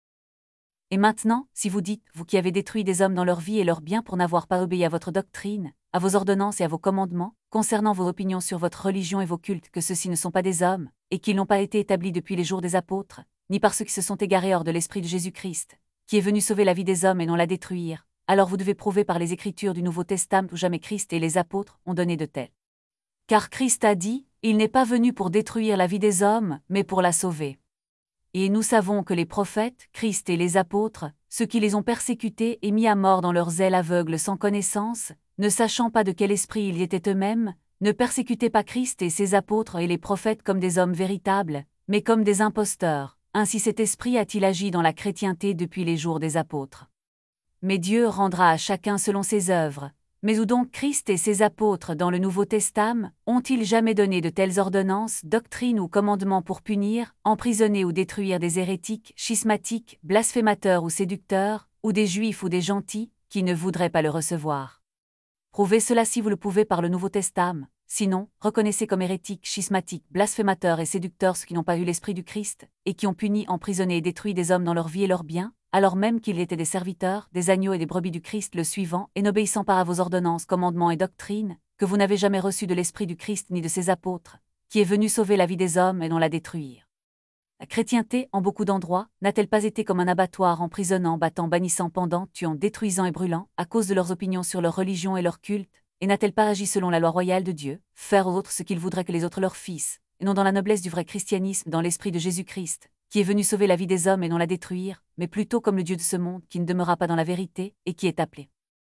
Speaker 1: Et maintenant, si vous dites, vous qui avez détruit des hommes dans leur vie et leurs biens pour n'avoir pas obéi à votre doctrine, à vos ordonnances et à vos commandements, concernant vos opinions sur votre religion et vos cultes, que ceux-ci ne sont pas des hommes, et qu'ils n'ont pas été établis depuis les jours des apôtres, ni par ceux qui se sont égarés hors de l'esprit de Jésus-Christ, qui est venu sauver la vie des hommes et non la détruire, alors vous devez prouver par les Écritures du Nouveau Testament où jamais Christ et les apôtres ont donné de tels. Car Christ a dit, il n'est pas venu pour détruire la vie des hommes, mais pour la sauver. Et nous savons que les prophètes, Christ et les apôtres, ceux qui les ont persécutés et mis à mort dans leur zèle aveugle sans connaissance, ne sachant pas de quel esprit ils étaient eux-mêmes, ne persécutaient pas Christ et ses apôtres et les prophètes comme des hommes véritables, mais comme des imposteurs. Ainsi cet esprit a-t-il agi dans la chrétienté depuis les jours des apôtres. Mais Dieu rendra à chacun selon ses œuvres. Mais où donc Christ et ses apôtres dans le Nouveau Testament ont-ils jamais donné de telles ordonnances, doctrines ou commandements pour punir, emprisonner ou détruire des hérétiques, schismatiques, blasphémateurs ou séducteurs, ou des juifs ou des gentils, qui ne voudraient pas le recevoir? Prouvez cela si vous le pouvez par le Nouveau Testament. Sinon, reconnaissez comme hérétiques, schismatiques, blasphémateurs et séducteurs ceux qui n'ont pas eu l'esprit du Christ, et qui ont puni, emprisonné et détruit des hommes dans leur vie et leurs biens, alors même qu'ils étaient des serviteurs, des agneaux et des brebis du Christ le suivant, et n'obéissant pas à vos ordonnances, commandements et doctrines, que vous n'avez jamais reçu de l'esprit du Christ ni de ses apôtres, qui est venu sauver la vie des hommes et non la détruire. La chrétienté, en beaucoup d'endroits, n'a-t-elle pas été comme un abattoir emprisonnant, battant, bannissant, pendant, tuant, détruisant et brûlant, à cause de leurs opinions sur leur religion et leur culte, et n'a-t-elle pas agi selon la loi royale de Dieu, faire aux autres ce qu'ils voudraient que les autres leur fissent, et non dans la noblesse du vrai christianisme, dans l'esprit de Jésus-Christ, qui est venu sauver la vie des hommes et non la détruire, mais plutôt comme le Dieu de ce monde qui ne demeura pas dans la vérité, et qui est appelé.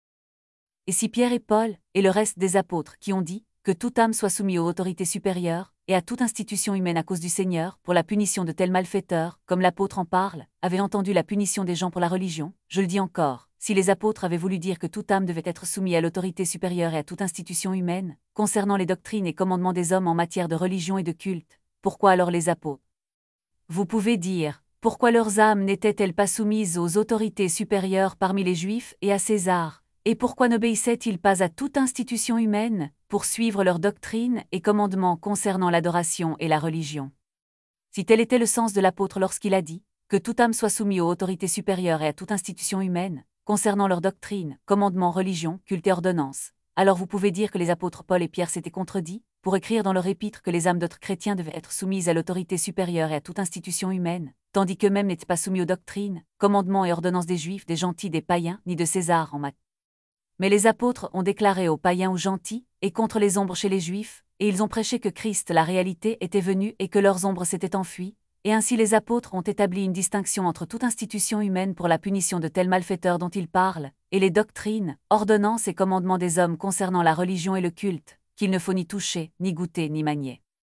Speaker 1: Et si Pierre et Paul, et le reste des apôtres qui ont dit, que toute âme soit soumise aux autorités supérieures, et à toute institution humaine à cause du Seigneur, pour la punition de tels malfaiteurs, comme l'apôtre en parle, avaient entendu la punition des gens pour la religion, je le dis encore, si les apôtres avaient voulu dire que toute âme devait être soumise à l'autorité supérieure et à toute institution humaine, concernant les doctrines et commandements des hommes en matière de religion et de culte, pourquoi alors les apôtres? Vous pouvez dire, pourquoi leurs âmes n'étaient-elles pas soumises aux autorités supérieures parmi les Juifs et à César, et pourquoi n'obéissaient-ils pas à toute institution humaine, pour suivre leurs doctrines et commandements concernant l'adoration et la religion? Si tel était le sens de l'apôtre lorsqu'il a dit, que toute âme soit soumise aux autorités supérieures et à toute institution humaine, concernant leurs doctrines, commandements, religion, culte et ordonnances, alors vous pouvez dire que les apôtres Paul et Pierre s'étaient contredits, pour écrire dans leur épître que les âmes d'autres chrétiens devaient être soumises à l'autorité supérieure et à toute institution humaine, tandis qu'eux-mêmes n'étaient pas soumis aux doctrines, commandements et ordonnances des Juifs, des gentils, des païens, ni de César en maths. Mais les apôtres ont déclaré aux païens ou gentils, et contre les ombres chez les Juifs, et ils ont prêché que Christ, la réalité, était venu et que leurs ombres s'étaient enfuies, et ainsi les apôtres ont établi une distinction entre toute institution humaine pour la punition de tels malfaiteurs dont ils parlent, et les doctrines, ordonnances et commandements des hommes concernant la religion et le culte, qu'il ne faut ni toucher, ni goûter, ni manier.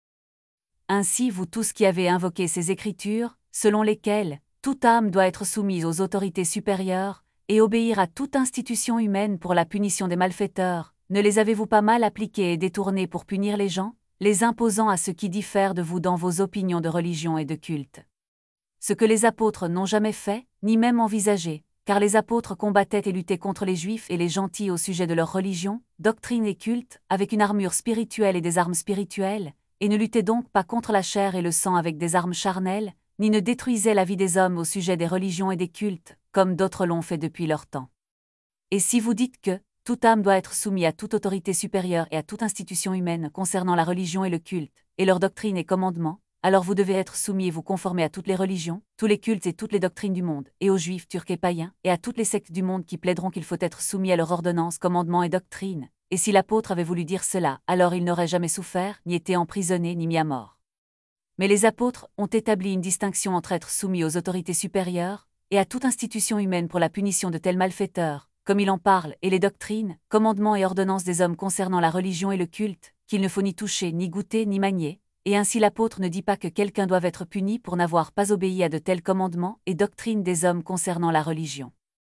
Speaker 1: Ainsi vous tous qui avez invoqué ces Écritures, selon lesquelles toute âme doit être soumise aux autorités supérieures, et obéir à toute institution humaine pour la punition des malfaiteurs, ne les avez-vous pas mal appliquées et détournées pour punir les gens, les imposant à ceux qui diffèrent de vous dans vos opinions de religion et de culte? Ce que les apôtres n'ont jamais fait, ni même envisagé, car les apôtres combattaient et luttaient contre les Juifs et les gentils au sujet de leur religion, doctrine et culte, avec une armure spirituelle et des armes spirituelles, et ne luttaient donc pas contre la chair et le sang avec des armes charnelles, ni ne détruisaient la vie des hommes au sujet des religions et des cultes, comme d'autres l'ont fait depuis leur temps. Et si vous dites que toute âme doit être soumise à toute autorité supérieure et à toute institution humaine concernant la religion et le culte, et leurs doctrines et commandements, alors vous devez être soumis et vous conformer à toutes les religions, tous les cultes et toutes les doctrines du monde, et aux Juifs, Turcs et païens, et à toutes les sectes du monde qui plaideront qu'il faut être soumis à leurs ordonnances, commandements et doctrines. Et si l'apôtre avait voulu dire cela, alors il n'aurait jamais souffert, ni été emprisonné, ni mis à mort. Mais les apôtres ont établi une distinction entre être soumis aux autorités supérieures, et à toute institution humaine pour la punition de tels malfaiteurs, comme il en parle, et les doctrines, commandements et ordonnances des hommes concernant la religion et le culte, qu'il ne faut ni toucher, ni goûter, ni manier, et ainsi l'apôtre ne dit pas que quelqu'un doive être puni pour n'avoir pas obéi à de tels commandements et doctrines des hommes concernant la religion.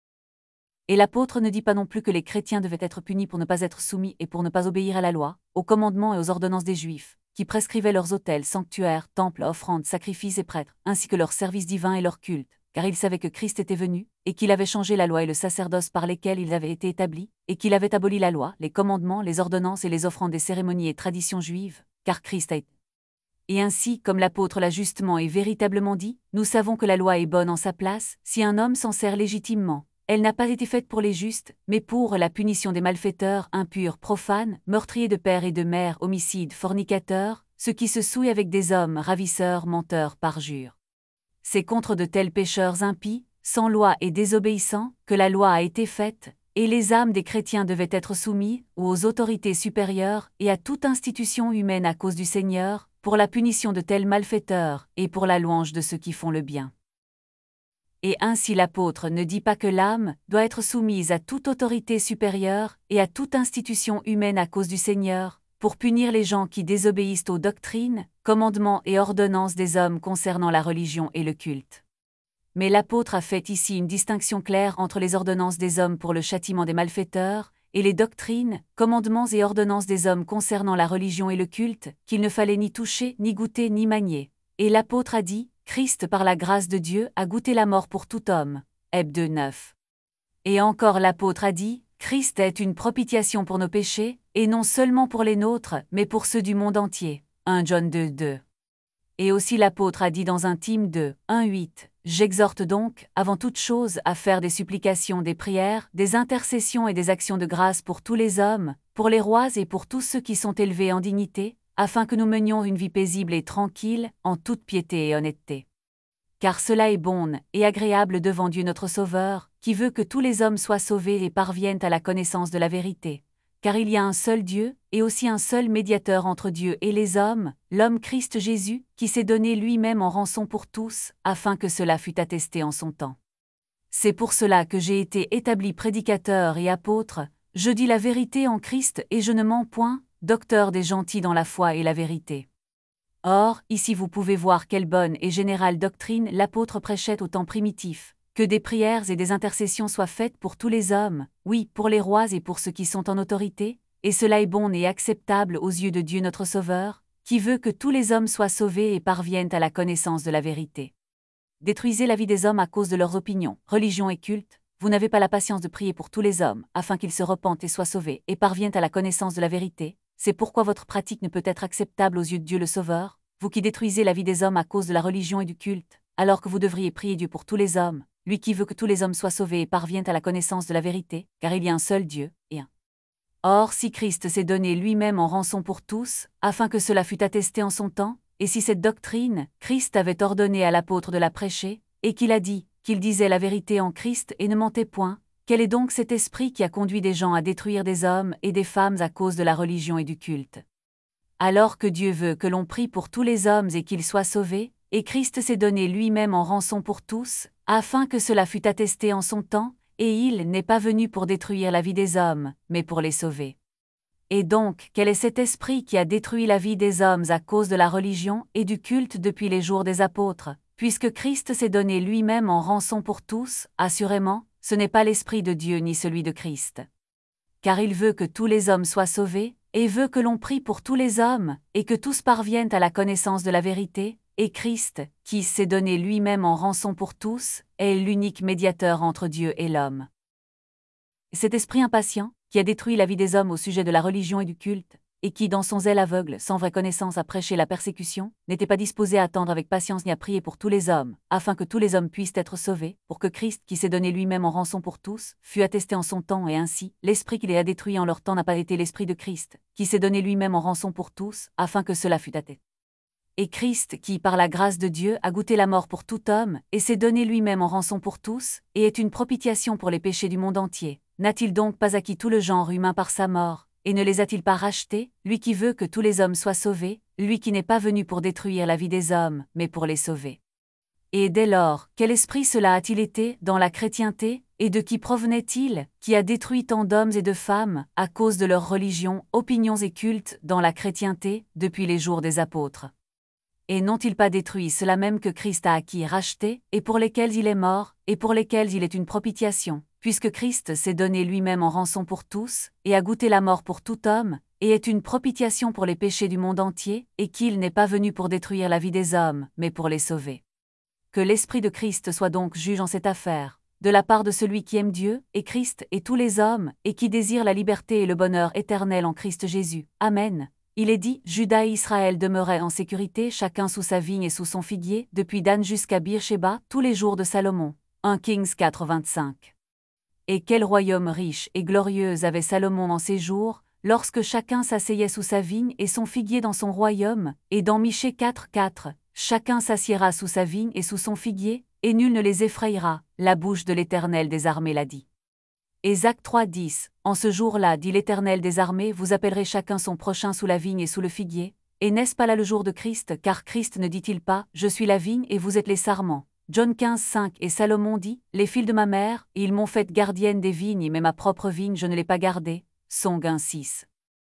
Speaker 1: Et l'apôtre ne dit pas non plus que les chrétiens devaient être punis pour ne pas être soumis et pour ne pas obéir à la loi, aux commandements et aux ordonnances des Juifs, qui prescrivaient leurs autels, sanctuaires, temples, offrandes, sacrifices et prêtres, ainsi que leurs services divins et leurs cultes, car ils savaient que Christ était venu, et qu'il avait changé la loi et le sacerdoce par lesquels ils avaient été établis, et qu'il avait aboli la loi, les commandements, les ordonnances et les offrandes des cérémonies et traditions juives, car Christ a été. Et ainsi, comme l'apôtre l'a justement et véritablement dit, nous savons que la loi est bonne en sa place, si un homme s'en sert légitimement. Elle n'a pas été faite pour les justes, mais pour la punition des malfaiteurs, impurs, profanes, meurtriers de père et de mère, homicides, fornicateurs, ceux qui se souillent avec des hommes, ravisseurs, menteurs, parjures. C'est contre de tels pécheurs impies, sans loi et désobéissants, que la loi a été faite, et les âmes des chrétiens devaient être soumises aux autorités supérieures et à toute institution humaine à cause du Seigneur, pour la punition de tels malfaiteurs et pour la louange de ceux qui font le bien. Et ainsi l'apôtre ne dit pas que l'âme doit être soumise à toute autorité supérieure et à toute institution humaine à cause du Seigneur, pour punir les gens qui désobéissent aux doctrines, commandements et ordonnances des hommes concernant la religion et le culte. Mais l'apôtre a fait ici une distinction claire entre les ordonnances des hommes pour le châtiment des malfaiteurs, et les doctrines, commandements et ordonnances des hommes concernant la religion et le culte, qu'il ne fallait ni toucher, ni goûter, ni manier. Et l'apôtre a dit, Christ par la grâce de Dieu a goûté la mort pour tout homme. Héb deux neuf. Et encore l'apôtre a dit, Christ est une propitiation pour nos péchés, et non seulement pour les nôtres, mais pour ceux du monde entier. premier Jean deux deux. Et aussi l'apôtre a dit dans un Time deux, un huit, J'exhorte donc, avant toute chose, à faire des supplications, des prières, des intercessions et des actions de grâce pour tous les hommes, pour les rois et pour tous ceux qui sont élevés en dignité, afin que nous menions une vie paisible et tranquille, en toute piété et honnêteté. Car cela est bon et agréable devant Dieu notre Sauveur, qui veut que tous les hommes soient sauvés et parviennent à la connaissance de la vérité. Car il y a un seul Dieu, et aussi un seul médiateur entre Dieu et les hommes, l'homme Christ Jésus, qui s'est donné lui-même en rançon pour tous, afin que cela fût attesté en son temps. C'est pour cela que j'ai été établi prédicateur et apôtre, je dis la vérité en Christ et je ne mens point, docteur des gentils dans la foi et la vérité. Or, ici vous pouvez voir quelle bonne et générale doctrine l'apôtre prêchait au temps primitif. Que des prières et des intercessions soient faites pour tous les hommes, oui, pour les rois et pour ceux qui sont en autorité, et cela est bon et acceptable aux yeux de Dieu notre Sauveur, qui veut que tous les hommes soient sauvés et parviennent à la connaissance de la vérité. Détruisez la vie des hommes à cause de leurs opinions, religions et cultes, vous n'avez pas la patience de prier pour tous les hommes, afin qu'ils se repentent et soient sauvés et parviennent à la connaissance de la vérité, c'est pourquoi votre pratique ne peut être acceptable aux yeux de Dieu le Sauveur, vous qui détruisez la vie des hommes à cause de la religion et du culte, alors que vous devriez prier Dieu pour tous les hommes, lui qui veut que tous les hommes soient sauvés et parviennent à la connaissance de la vérité, car il y a un seul Dieu, et un. Or si Christ s'est donné lui-même en rançon pour tous, afin que cela fût attesté en son temps, et si cette doctrine, Christ avait ordonné à l'apôtre de la prêcher, et qu'il a dit, qu'il disait la vérité en Christ et ne mentait point, quel est donc cet esprit qui a conduit des gens à détruire des hommes et des femmes à cause de la religion et du culte? Alors que Dieu veut que l'on prie pour tous les hommes et qu'ils soient sauvés, et Christ s'est donné lui-même en rançon pour tous, afin que cela fût attesté en son temps, et il n'est pas venu pour détruire la vie des hommes, mais pour les sauver. Et donc, quel est cet esprit qui a détruit la vie des hommes à cause de la religion et du culte depuis les jours des apôtres, puisque Christ s'est donné lui-même en rançon pour tous, assurément, ce n'est pas l'esprit de Dieu ni celui de Christ. Car il veut que tous les hommes soient sauvés, et veut que l'on prie pour tous les hommes, et que tous parviennent à la connaissance de la vérité, et Christ, qui s'est donné lui-même en rançon pour tous, est l'unique médiateur entre Dieu et l'homme. Cet esprit impatient, qui a détruit la vie des hommes au sujet de la religion et du culte, et qui, dans son zèle aveugle, sans vraie connaissance, a prêché la persécution, n'était pas disposé à attendre avec patience ni à prier pour tous les hommes, afin que tous les hommes puissent être sauvés, pour que Christ, qui s'est donné lui-même en rançon pour tous, fût attesté en son temps, et ainsi, l'esprit qui les a détruits en leur temps n'a pas été l'esprit de Christ, qui s'est donné lui-même en rançon pour tous, afin que cela fût attesté. Et Christ, qui, par la grâce de Dieu, a goûté la mort pour tout homme, et s'est donné lui-même en rançon pour tous, et est une propitiation pour les péchés du monde entier, n'a-t-il donc pas acquis tout le genre humain par sa mort, et ne les a-t-il pas rachetés, lui qui veut que tous les hommes soient sauvés, lui qui n'est pas venu pour détruire la vie des hommes, mais pour les sauver? Et dès lors, quel esprit cela a-t-il été, dans la chrétienté, et de qui provenait-il, qui a détruit tant d'hommes et de femmes, à cause de leur religion, opinions et cultes, dans la chrétienté, depuis les jours des apôtres? Et n'ont-ils pas détruit cela même que Christ a acquis et racheté, et pour lesquels il est mort, et pour lesquels il est une propitiation, puisque Christ s'est donné lui-même en rançon pour tous, et a goûté la mort pour tout homme, et est une propitiation pour les péchés du monde entier, et qu'il n'est pas venu pour détruire la vie des hommes, mais pour les sauver. Que l'Esprit de Christ soit donc juge en cette affaire, de la part de celui qui aime Dieu, et Christ, et tous les hommes, et qui désire la liberté et le bonheur éternel en Christ Jésus. Amen. Il est dit, Juda et Israël demeuraient en sécurité chacun sous sa vigne et sous son figuier, depuis Dan jusqu'à Beersheba, tous les jours de Salomon. premier Kings quatre vingt-cinq. Et quel royaume riche et glorieux avait Salomon en ses jours, lorsque chacun s'asseyait sous sa vigne et son figuier dans son royaume, et dans Michée quatre quatre, chacun s'assiera sous sa vigne et sous son figuier, et nul ne les effrayera, la bouche de l'Éternel des armées l'a dit. Et Actes trois dix, en ce jour-là, dit l'Éternel des armées, vous appellerez chacun son prochain sous la vigne et sous le figuier, et n'est-ce pas là le jour de Christ, car Christ ne dit-il pas, je suis la vigne et vous êtes les sarments, John quinze cinq et Salomon dit, « Les fils de ma mère, ils m'ont faite gardienne des vignes, mais ma propre vigne je ne l'ai pas gardée. » Song un six.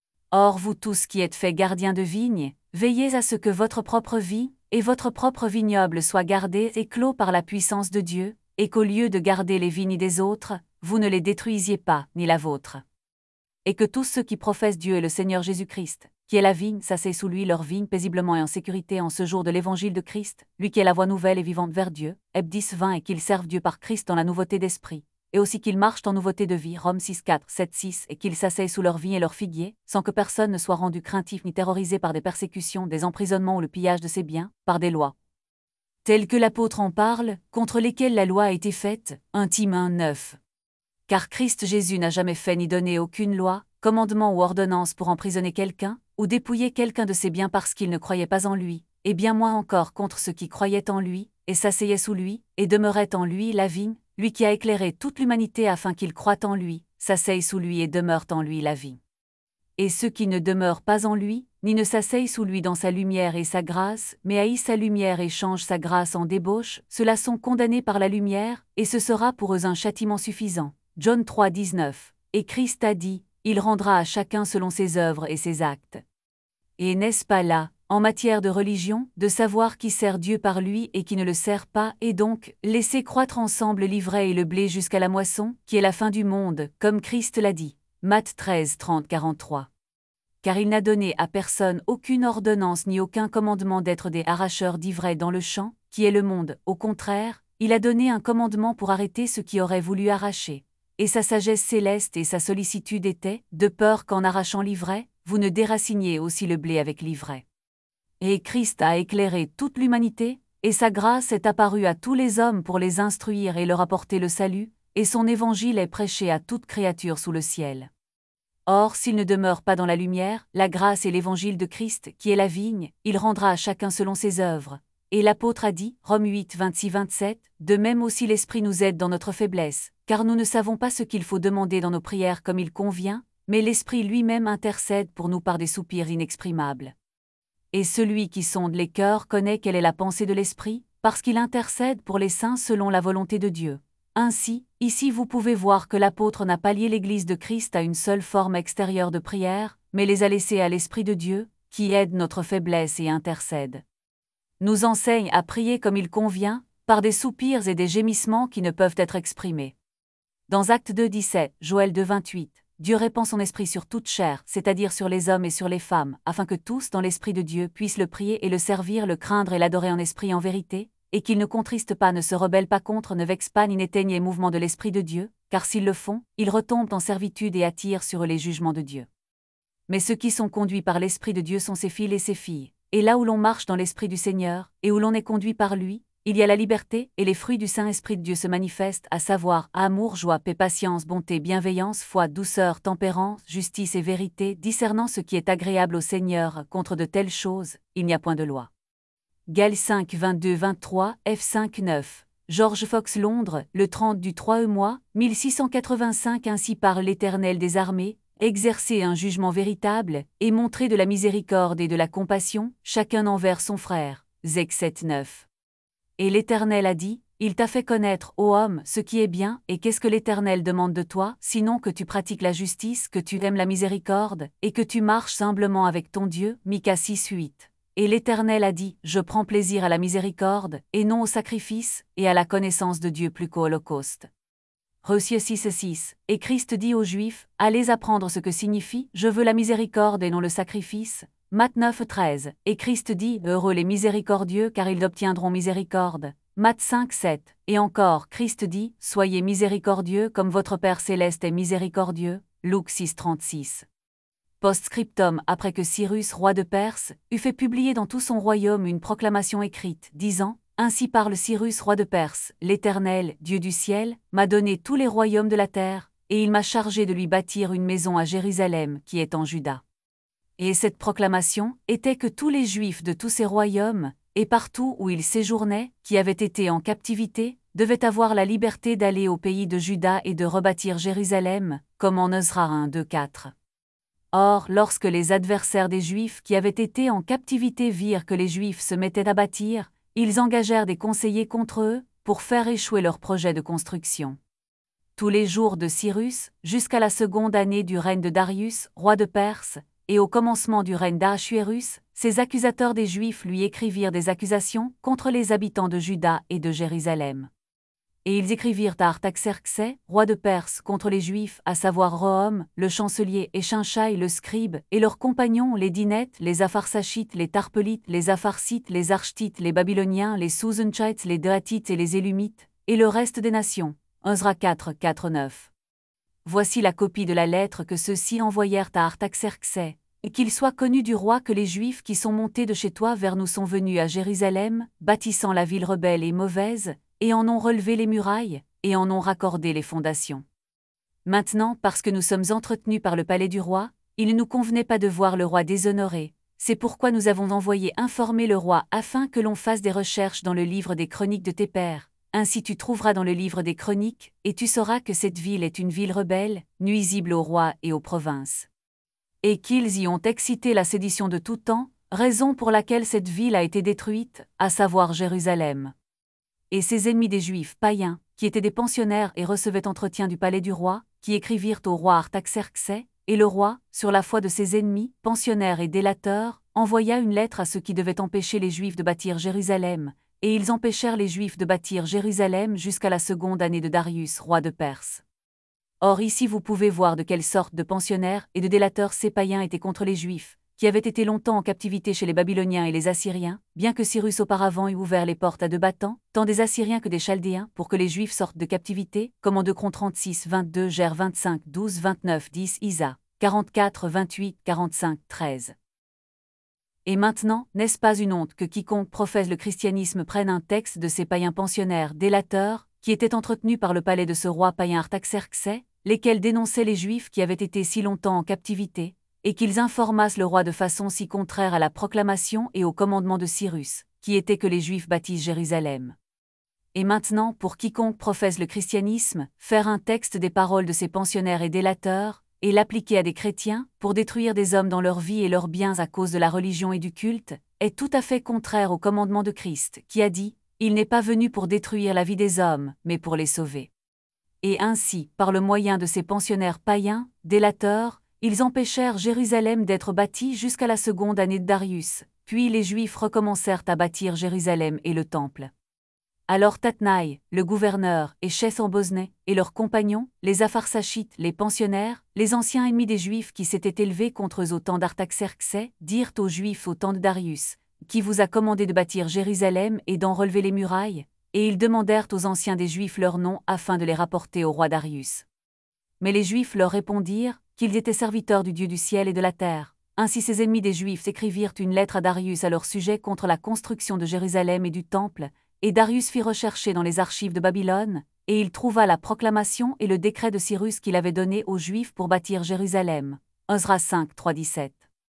Speaker 1: Or vous tous qui êtes faits gardiens de vignes, veillez à ce que votre propre vie, et votre propre vignoble soient gardés et clos par la puissance de Dieu, et qu'au lieu de garder les vignes des autres, vous ne les détruisiez pas, ni la vôtre. Et que tous ceux qui professent Dieu et le Seigneur Jésus-Christ, qui est la vigne, s'asseyent sous lui leur vigne paisiblement et en sécurité en ce jour de l'évangile de Christ, lui qui est la voie nouvelle et vivante vers Dieu, Heb dix vingt et qu'ils servent Dieu par Christ dans la nouveauté d'esprit, et aussi qu'ils marchent en nouveauté de vie, Romains six quatre, sept six, et qu'ils s'asseyent sous leur vigne et leur figuier, sans que personne ne soit rendu craintif ni terrorisé par des persécutions, des emprisonnements ou le pillage de ses biens, par des lois. Telles que l'apôtre en parle, contre lesquelles la loi a été faite, un Tim un neuf. Car Christ Jésus n'a jamais fait ni donné aucune loi, commandement ou ordonnance pour emprisonner quelqu'un, ou dépouiller quelqu'un de ses biens parce qu'il ne croyait pas en lui, et bien moins encore contre ceux qui croyaient en lui, et s'asseyaient sous lui, et demeuraient en lui la vigne, lui qui a éclairé toute l'humanité afin qu'ils croient en lui, s'asseyent sous lui et demeurent en lui la vie. Et ceux qui ne demeurent pas en lui, ni ne s'asseyent sous lui dans sa lumière et sa grâce, mais haïssent sa lumière et changent sa grâce en débauche, ceux-là sont condamnés par la lumière, et ce sera pour eux un châtiment suffisant. John trois dix-neuf. Et Christ a dit, il rendra à chacun selon ses œuvres et ses actes. Et n'est-ce pas là, en matière de religion, de savoir qui sert Dieu par lui et qui ne le sert pas, et donc, laisser croître ensemble l'ivraie et le blé jusqu'à la moisson, qui est la fin du monde, comme Christ l'a dit. Matthieu treize trente quarante-trois. Car il n'a donné à personne aucune ordonnance ni aucun commandement d'être des arracheurs d'ivraie dans le champ, qui est le monde, au contraire, il a donné un commandement pour arrêter ceux qui auraient voulu arracher. Et sa sagesse céleste et sa sollicitude étaient, de peur qu'en arrachant l'ivraie, vous ne déraciniez aussi le blé avec l'ivraie. Et Christ a éclairé toute l'humanité, et sa grâce est apparue à tous les hommes pour les instruire et leur apporter le salut, et son évangile est prêché à toute créature sous le ciel. Or, s'il ne demeure pas dans la lumière, la grâce et l'évangile de Christ, qui est la vigne, il rendra à chacun selon ses œuvres. Et l'apôtre a dit, Romains huit vingt-six vingt-sept, de même aussi l'Esprit nous aide dans notre faiblesse, car nous ne savons pas ce qu'il faut demander dans nos prières comme il convient, mais l'Esprit lui-même intercède pour nous par des soupirs inexprimables. Et celui qui sonde les cœurs connaît quelle est la pensée de l'Esprit, parce qu'il intercède pour les saints selon la volonté de Dieu. Ainsi, ici vous pouvez voir que l'apôtre n'a pas lié l'Église de Christ à une seule forme extérieure de prière, mais les a laissés à l'Esprit de Dieu, qui aide notre faiblesse et intercède. Nous enseigne à prier comme il convient, par des soupirs et des gémissements qui ne peuvent être exprimés. Dans Actes deux dix-sept, Joël deux vingt-huit, Dieu répand son esprit sur toute chair, c'est-à-dire sur les hommes et sur les femmes, afin que tous, dans l'esprit de Dieu, puissent le prier et le servir, le craindre et l'adorer en esprit et en vérité, et qu'ils ne contristent pas, ne se rebellent pas contre, ne vexent pas ni n'éteignent les mouvements de l'esprit de Dieu, car s'ils le font, ils retombent en servitude et attirent sur eux les jugements de Dieu. Mais ceux qui sont conduits par l'esprit de Dieu sont ses fils et ses filles. Et là où l'on marche dans l'Esprit du Seigneur, et où l'on est conduit par lui, il y a la liberté, et les fruits du Saint-Esprit de Dieu se manifestent, à savoir, amour, joie, paix, patience, bonté, bienveillance, foi, douceur, tempérance, justice et vérité, discernant ce qui est agréable au Seigneur, contre de telles choses, il n'y a point de loi. Gal cinq vingt-deux vingt-trois, F cinq neuf. George Fox Londres, le trente du trois e mois, mille six cent quatre-vingt-cinq. Ainsi parle l'Éternel des armées, exercer un jugement véritable, et montrer de la miséricorde et de la compassion, chacun envers son frère. Zech sept neuf. Et l'Éternel a dit, il t'a fait connaître, ô homme, ce qui est bien, et qu'est-ce que l'Éternel demande de toi, sinon que tu pratiques la justice, que tu aimes la miséricorde, et que tu marches humblement avec ton Dieu. Micha six huit. Et l'Éternel a dit, je prends plaisir à la miséricorde, et non au sacrifice, et à la connaissance de Dieu plus qu'au holocauste. Recieux six six. Et Christ dit aux Juifs, allez apprendre ce que signifie, je veux la miséricorde et non le sacrifice. Matthieu neuf treize. Et Christ dit, heureux les miséricordieux car ils obtiendront miséricorde. Matthieu cinq sept. Et encore, Christ dit, soyez miséricordieux comme votre Père céleste est miséricordieux. Luc six trente-six. Post-scriptum, après que Cyrus, roi de Perse, eut fait publier dans tout son royaume une proclamation écrite, disant, ainsi parle Cyrus, roi de Perse, l'Éternel, Dieu du ciel, m'a donné tous les royaumes de la terre, et il m'a chargé de lui bâtir une maison à Jérusalem, qui est en Juda. Et cette proclamation était que tous les Juifs de tous ces royaumes, et partout où ils séjournaient, qui avaient été en captivité, devaient avoir la liberté d'aller au pays de Juda et de rebâtir Jérusalem, comme en Ezra un deux quatre. Or, lorsque les adversaires des Juifs qui avaient été en captivité virent que les Juifs se mettaient à bâtir, ils engagèrent des conseillers contre eux, pour faire échouer leur projet de construction. Tous les jours de Cyrus, jusqu'à la seconde année du règne de Darius, roi de Perse, et au commencement du règne d'Ahasuérus, ces accusateurs des Juifs lui écrivirent des accusations contre les habitants de Juda et de Jérusalem. Et ils écrivirent à Artaxerxès, roi de Perse, contre les Juifs, à savoir Rohom, le chancelier, et Shinshai le scribe, et leurs compagnons, les Dinettes, les Apharsachites, les Tarpelites, les Apharsites, les Archtites, les Babyloniens, les Souzunchites, les Deatites et les Élumites, et le reste des nations. Ezra quatre, quatre, neuf. Voici la copie de la lettre que ceux-ci envoyèrent à Artaxerxès, et qu'il soit connu du roi que les Juifs qui sont montés de chez toi vers nous sont venus à Jérusalem, bâtissant la ville rebelle et mauvaise, et en ont relevé les murailles, et en ont raccordé les fondations. Maintenant, parce que nous sommes entretenus par le palais du roi, il ne nous convenait pas de voir le roi déshonoré, c'est pourquoi nous avons envoyé informer le roi afin que l'on fasse des recherches dans le livre des chroniques de tes pères. Ainsi tu trouveras dans le livre des chroniques, et tu sauras que cette ville est une ville rebelle, nuisible au roi et aux provinces. Et qu'ils y ont excité la sédition de tout temps, raison pour laquelle cette ville a été détruite, à savoir Jérusalem. Et ces ennemis des Juifs païens, qui étaient des pensionnaires et recevaient entretien du palais du roi, qui écrivirent au roi Artaxerxès, et le roi, sur la foi de ses ennemis, pensionnaires et délateurs, envoya une lettre à ceux qui devaient empêcher les Juifs de bâtir Jérusalem, et ils empêchèrent les Juifs de bâtir Jérusalem jusqu'à la seconde année de Darius, roi de Perse. Or ici vous pouvez voir de quelle sorte de pensionnaires et de délateurs ces païens étaient contre les Juifs, qui avaient été longtemps en captivité chez les Babyloniens et les Assyriens, bien que Cyrus auparavant eût ouvert les portes à deux battants, tant des Assyriens que des Chaldéens, pour que les Juifs sortent de captivité, comme en deux trente-six, vingt-deux, Gère vingt-cinq, douze, vingt-neuf, dix, Isa, quarante-quatre, vingt-huit, quarante-cinq, treize. Et maintenant, n'est-ce pas une honte que quiconque professe le christianisme prenne un texte de ces païens pensionnaires délateurs, qui étaient entretenus par le palais de ce roi païen Artaxerxès, lesquels dénonçaient les Juifs qui avaient été si longtemps en captivité, et qu'ils informassent le roi de façon si contraire à la proclamation et au commandement de Cyrus, qui était que les Juifs bâtissent Jérusalem. Et maintenant, pour quiconque professe le christianisme, faire un texte des paroles de ces pensionnaires et délateurs, et l'appliquer à des chrétiens, pour détruire des hommes dans leur vie et leurs biens à cause de la religion et du culte, est tout à fait contraire au commandement de Christ, qui a dit « Il n'est pas venu pour détruire la vie des hommes, mais pour les sauver ». Et ainsi, par le moyen de ces pensionnaires païens, délateurs, ils empêchèrent Jérusalem d'être bâtie jusqu'à la seconde année de Darius, puis les Juifs recommencèrent à bâtir Jérusalem et le Temple. Alors Tatnaï, le gouverneur, et Sheth-en-Bosnais, et leurs compagnons, les Apharsachites, les pensionnaires, les anciens ennemis des Juifs qui s'étaient élevés contre eux au temps d'Artaxerxès, dirent aux Juifs au temps de Darius, qui vous a commandé de bâtir Jérusalem et d'en relever les murailles, et ils demandèrent aux anciens des Juifs leurs noms afin de les rapporter au roi Darius. Mais les Juifs leur répondirent qu'ils étaient serviteurs du Dieu du ciel et de la terre. Ainsi ces ennemis des Juifs écrivirent une lettre à Darius à leur sujet contre la construction de Jérusalem et du Temple, et Darius fit rechercher dans les archives de Babylone, et il trouva la proclamation et le décret de Cyrus qu'il avait donné aux Juifs pour bâtir Jérusalem. Ezra cinq, trois, dix-sept.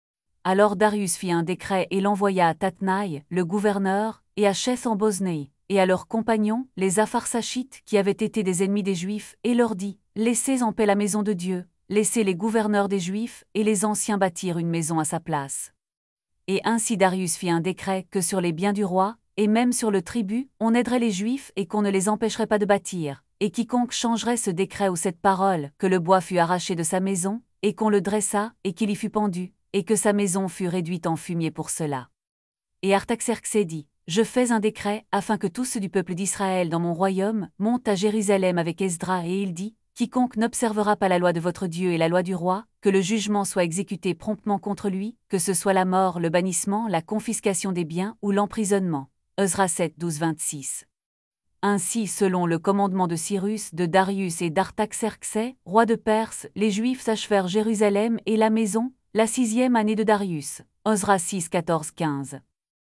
Speaker 1: Alors Darius fit un décret et l'envoya à Tatnaï, le gouverneur, et à Sheth-en-Bosnai, et à leurs compagnons, les Apharsachites, qui avaient été des ennemis des Juifs, et leur dit « Laissez en paix la maison de Dieu, laissez les gouverneurs des Juifs et les anciens bâtir une maison à sa place. » Et ainsi Darius fit un décret que sur les biens du roi, et même sur le tribut, on aiderait les Juifs et qu'on ne les empêcherait pas de bâtir, et quiconque changerait ce décret ou cette parole, que le bois fût arraché de sa maison, et qu'on le dressât, et qu'il y fût pendu, et que sa maison fût réduite en fumier pour cela. Et Artaxerxès dit, je fais un décret, afin que tous ceux du peuple d'Israël dans mon royaume montent à Jérusalem avec Esdras, et il dit, quiconque n'observera pas la loi de votre Dieu et la loi du roi, que le jugement soit exécuté promptement contre lui, que ce soit la mort, le bannissement, la confiscation des biens ou l'emprisonnement. Ezra sept, douze, vingt-six. Ainsi, selon le commandement de Cyrus, de Darius et d'Artaxerxès, roi de Perse, les Juifs s'achevèrent Jérusalem et la maison, la sixième année de Darius. Ezra six, quatorze, quinze.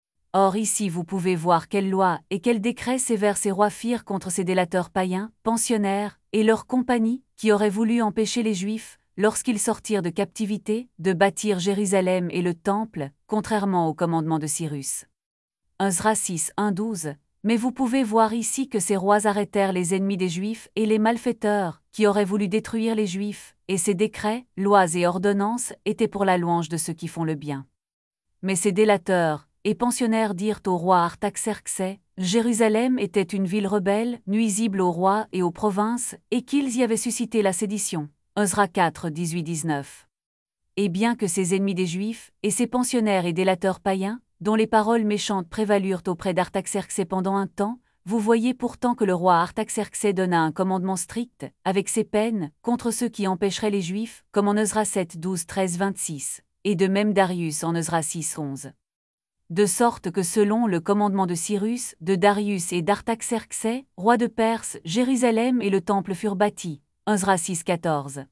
Speaker 1: Or ici vous pouvez voir quelle loi et quel décret sévère ces rois firent contre ces délateurs païens, pensionnaires, et leurs compagnies, qui auraient voulu empêcher les Juifs, lorsqu'ils sortirent de captivité, de bâtir Jérusalem et le Temple, contrairement au commandement de Cyrus. Ezra six, un, douze. Mais vous pouvez voir ici que ces rois arrêtèrent les ennemis des Juifs et les malfaiteurs, qui auraient voulu détruire les Juifs, et ces décrets, lois et ordonnances étaient pour la louange de ceux qui font le bien. Mais ces délateurs, et pensionnaires dirent au roi Artaxerxès, Jérusalem était une ville rebelle, nuisible au roi et aux provinces, et qu'ils y avaient suscité la sédition. Ezra quatre, dix-huit à dix-neuf. Et bien que ces ennemis des Juifs, et ces pensionnaires et délateurs païens, dont les paroles méchantes prévalurent auprès d'Artaxerxès pendant un temps, vous voyez pourtant que le roi Artaxerxès donna un commandement strict, avec ses peines, contre ceux qui empêcheraient les Juifs, comme en Ezra sept, douze, treize, vingt-six, et de même Darius en Ezra six, onze. De sorte que selon le commandement de Cyrus, de Darius et d'Artaxerxès, roi de Perse, Jérusalem et le temple furent bâtis. Ezra six, quatorze.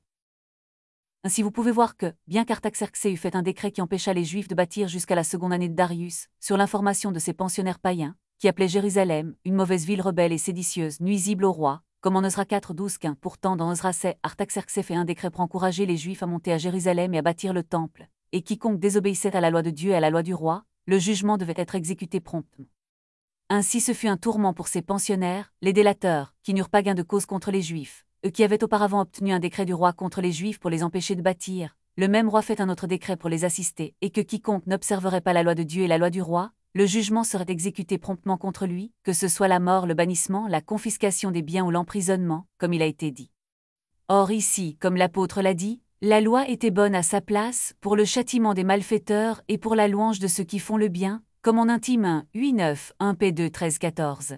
Speaker 1: Ainsi vous pouvez voir que, bien qu'Artaxerxès eût fait un décret qui empêcha les Juifs de bâtir jusqu'à la seconde année de Darius, sur l'information de ses pensionnaires païens, qui appelaient Jérusalem une mauvaise ville rebelle et séditieuse, nuisible au roi, comme en Ezra quatre, douze, quinze. Pourtant dans Ezra sept, Artaxerxès fait un décret pour encourager les Juifs à monter à Jérusalem et à bâtir le temple, et quiconque désobéissait à la loi de Dieu et à la loi du roi, le jugement devait être exécuté promptement. Ainsi ce fut un tourment pour ces pensionnaires, les délateurs, qui n'eurent pas gain de cause contre les Juifs, eux qui avaient auparavant obtenu un décret du roi contre les Juifs pour les empêcher de bâtir. Le même roi fait un autre décret pour les assister, et que quiconque n'observerait pas la loi de Dieu et la loi du roi, le jugement serait exécuté promptement contre lui, que ce soit la mort, le bannissement, la confiscation des biens ou l'emprisonnement, comme il a été dit. Or ici, comme l'apôtre l'a dit, la loi était bonne à sa place, pour le châtiment des malfaiteurs et pour la louange de ceux qui font le bien, comme en Intime un, huit, neuf, un P deux, treize, quatorze.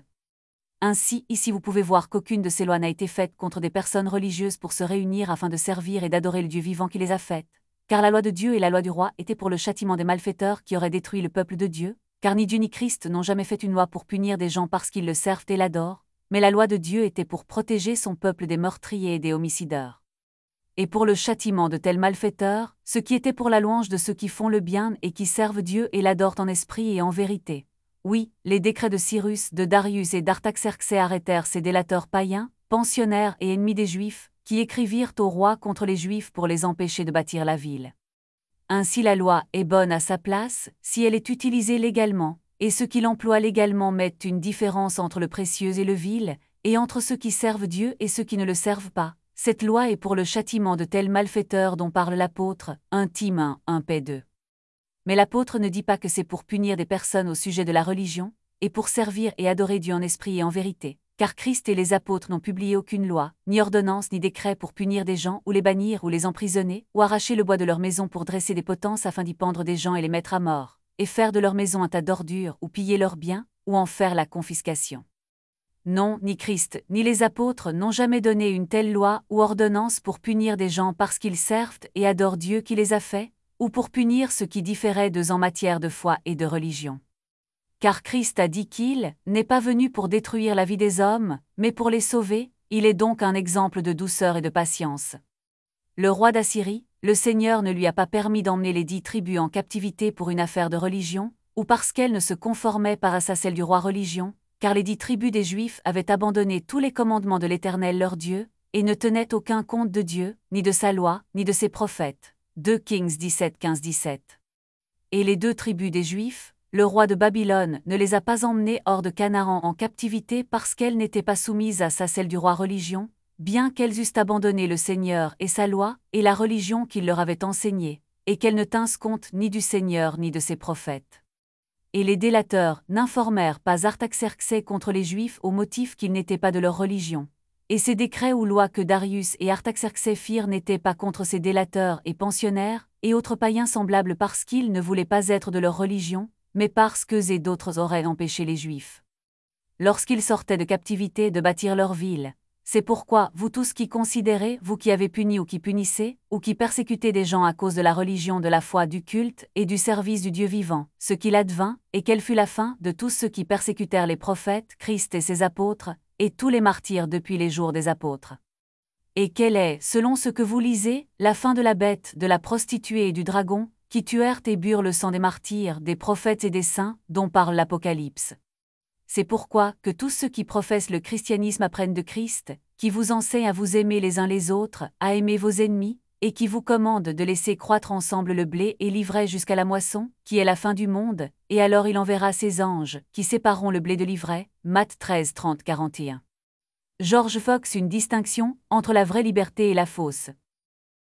Speaker 1: Ainsi, ici vous pouvez voir qu'aucune de ces lois n'a été faite contre des personnes religieuses pour se réunir afin de servir et d'adorer le Dieu vivant qui les a faites. Car la loi de Dieu et la loi du roi étaient pour le châtiment des malfaiteurs qui auraient détruit le peuple de Dieu, car ni Dieu ni Christ n'ont jamais fait une loi pour punir des gens parce qu'ils le servent et l'adorent, mais la loi de Dieu était pour protéger son peuple des meurtriers et des homicideurs. Et pour le châtiment de tels malfaiteurs, ce qui était pour la louange de ceux qui font le bien et qui servent Dieu et l'adorent en esprit et en vérité. Oui, les décrets de Cyrus, de Darius et d'Artaxerxès arrêtèrent ces délateurs païens, pensionnaires et ennemis des Juifs, qui écrivirent au roi contre les Juifs pour les empêcher de bâtir la ville. Ainsi la loi est bonne à sa place, si elle est utilisée légalement, et ceux qui l'emploient légalement mettent une différence entre le précieux et le vil, et entre ceux qui servent Dieu et ceux qui ne le servent pas. Cette loi est pour le châtiment de tels malfaiteurs dont parle l'apôtre, Intime un, un P deux. Mais l'apôtre ne dit pas que c'est pour punir des personnes au sujet de la religion, et pour servir et adorer Dieu en esprit et en vérité, car Christ et les apôtres n'ont publié aucune loi, ni ordonnance ni décret pour punir des gens ou les bannir ou les emprisonner, ou arracher le bois de leur maison pour dresser des potences afin d'y pendre des gens et les mettre à mort, et faire de leur maison un tas d'ordures ou piller leurs biens, ou en faire la confiscation. Non, ni Christ, ni les apôtres n'ont jamais donné une telle loi ou ordonnance pour punir des gens parce qu'ils servent et adorent Dieu qui les a faits, ou pour punir ceux qui différaient d'eux en matière de foi et de religion. Car Christ a dit qu'il n'est pas venu pour détruire la vie des hommes, mais pour les sauver, il est donc un exemple de douceur et de patience. Le roi d'Assyrie, le Seigneur ne lui a pas permis d'emmener les dix tribus en captivité pour une affaire de religion, ou parce qu'elles ne se conformaient pas à sa celle du roi religion, car les dix tribus des Juifs avaient abandonné tous les commandements de l'Éternel leur Dieu, et ne tenaient aucun compte de Dieu, ni de sa loi, ni de ses prophètes. deux Kings dix-sept, quinze, dix-sept. Et les deux tribus des Juifs, le roi de Babylone ne les a pas emmenées hors de Canaan en captivité parce qu'elles n'étaient pas soumises à sa celle du roi religion, bien qu'elles eussent abandonné le Seigneur et sa loi, et la religion qu'il leur avait enseignée, et qu'elles ne tinssent compte ni du Seigneur ni de ses prophètes. Et les délateurs n'informèrent pas Artaxerxès contre les Juifs au motif qu'ils n'étaient pas de leur religion. Et ces décrets ou lois que Darius et Artaxerxès firent n'étaient pas contre ces délateurs et pensionnaires, et autres païens semblables parce qu'ils ne voulaient pas être de leur religion, mais parce qu'eux et d'autres auraient empêché les Juifs, lorsqu'ils sortaient de captivité, de bâtir leur ville. C'est pourquoi, vous tous qui considérez, vous qui avez puni ou qui punissez, ou qui persécutez des gens à cause de la religion, de la foi, du culte, et du service du Dieu vivant, ce qu'il advint, et quelle fut la fin de tous ceux qui persécutèrent les prophètes, Christ et ses apôtres, et tous les martyrs depuis les jours des apôtres. Et quelle est, selon ce que vous lisez, la fin de la bête, de la prostituée et du dragon, qui tuèrent et burent le sang des martyrs, des prophètes et des saints, dont parle l'Apocalypse. C'est pourquoi que tous ceux qui professent le christianisme apprennent de Christ, qui vous enseigne à vous aimer les uns les autres, à aimer vos ennemis, et qui vous commande de laisser croître ensemble le blé et l'ivraie jusqu'à la moisson, qui est la fin du monde, et alors il enverra ses anges, qui sépareront le blé de l'ivraie. Matthieu treize, trente, quarante et un. George Fox, une distinction entre la vraie liberté et la fausse.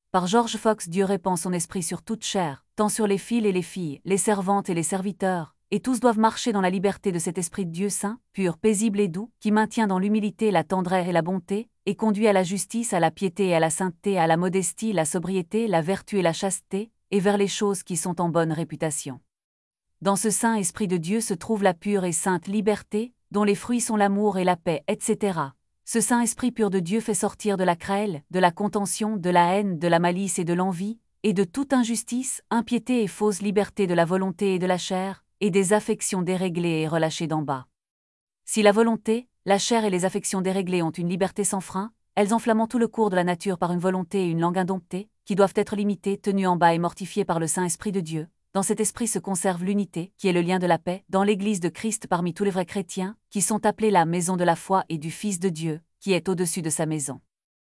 Speaker 1: Par George Fox. Dieu répand son esprit sur toute chair, tant sur les fils et les filles, les servantes et les serviteurs, et tous doivent marcher dans la liberté de cet esprit de Dieu saint, pur, paisible et doux, qui maintient dans l'humilité la tendresse et la bonté, et conduit à la justice, à la piété et à la sainteté, à la modestie, la sobriété, la vertu et la chasteté, et vers les choses qui sont en bonne réputation. Dans ce saint esprit de Dieu se trouve la pure et sainte liberté, dont les fruits sont l'amour et la paix, et cetera. Ce saint esprit pur de Dieu fait sortir de la querelle, de la contention, de la haine, de la malice et de l'envie, et de toute injustice, impiété et fausse liberté de la volonté et de la chair, et des affections déréglées et relâchées d'en bas. Si la volonté, la chair et les affections déréglées ont une liberté sans frein, elles enflammant tout le cours de la nature par une volonté et une langue indomptée, qui doivent être limitées, tenues en bas et mortifiées par le Saint-Esprit de Dieu. Dans cet esprit se conserve l'unité, qui est le lien de la paix, dans l'Église de Christ parmi tous les vrais chrétiens, qui sont appelés la maison de la foi et du Fils de Dieu, qui est au-dessus de sa maison.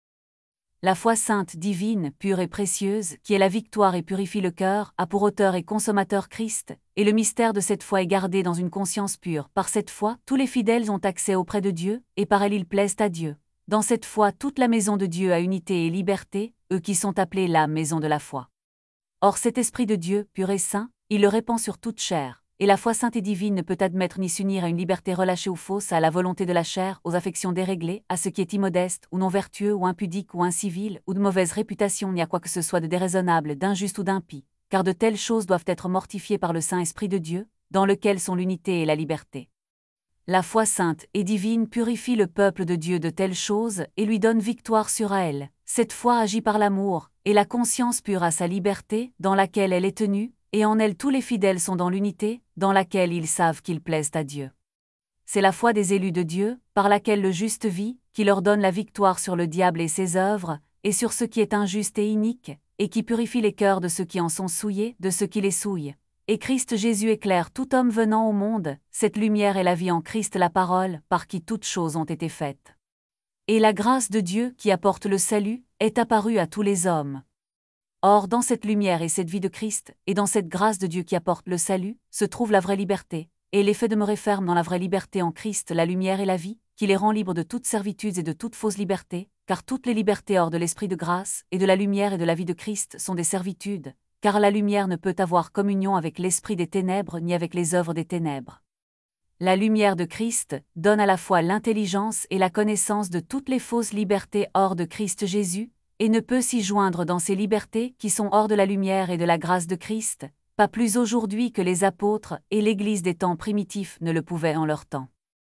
Speaker 1: La foi sainte, divine, pure et précieuse, qui est la victoire et purifie le cœur, a pour auteur et consommateur Christ, et le mystère de cette foi est gardé dans une conscience pure. Par cette foi, tous les fidèles ont accès auprès de Dieu, et par elle ils plaisent à Dieu. Dans cette foi, toute la maison de Dieu a unité et liberté, eux qui sont appelés la maison de la foi. Or cet esprit de Dieu, pur et saint, il le répand sur toute chair, et la foi sainte et divine ne peut admettre ni s'unir à une liberté relâchée ou fausse, à la volonté de la chair, aux affections déréglées, à ce qui est immodeste, ou non vertueux, ou impudique, ou incivil, ou de mauvaise réputation, ni à quoi que ce soit de déraisonnable, d'injuste ou d'impie, car de telles choses doivent être mortifiées par le Saint-Esprit de Dieu, dans lequel sont l'unité et la liberté. La foi sainte et divine purifie le peuple de Dieu de telles choses, et lui donne victoire sur elle. Cette foi agit par l'amour, et la conscience pure a sa liberté, dans laquelle elle est tenue, et en elle tous les fidèles sont dans l'unité, dans laquelle ils savent qu'ils plaisent à Dieu. C'est la foi des élus de Dieu, par laquelle le juste vit, qui leur donne la victoire sur le diable et ses œuvres, et sur ce qui est injuste et inique, et qui purifie les cœurs de ceux qui en sont souillés, de ceux qui les souillent. Et Christ Jésus éclaire tout homme venant au monde, cette lumière est la vie en Christ la parole, par qui toutes choses ont été faites. Et la grâce de Dieu, qui apporte le salut, est apparue à tous les hommes. Or dans cette lumière et cette vie de Christ, et dans cette grâce de Dieu qui apporte le salut, se trouve la vraie liberté, et l'effet demeurer ferme dans la vraie liberté en Christ, la lumière et la vie, qui les rend libres de toute servitude et de toute fausse liberté, car toutes les libertés hors de l'esprit de grâce, et de la lumière et de la vie de Christ sont des servitudes, car la lumière ne peut avoir communion avec l'esprit des ténèbres ni avec les œuvres des ténèbres. La lumière de Christ donne à la fois l'intelligence et la connaissance de toutes les fausses libertés hors de Christ Jésus, et ne peut s'y joindre dans ces libertés qui sont hors de la lumière et de la grâce de Christ, pas plus aujourd'hui que les apôtres et l'Église des temps primitifs ne le pouvaient en leur temps.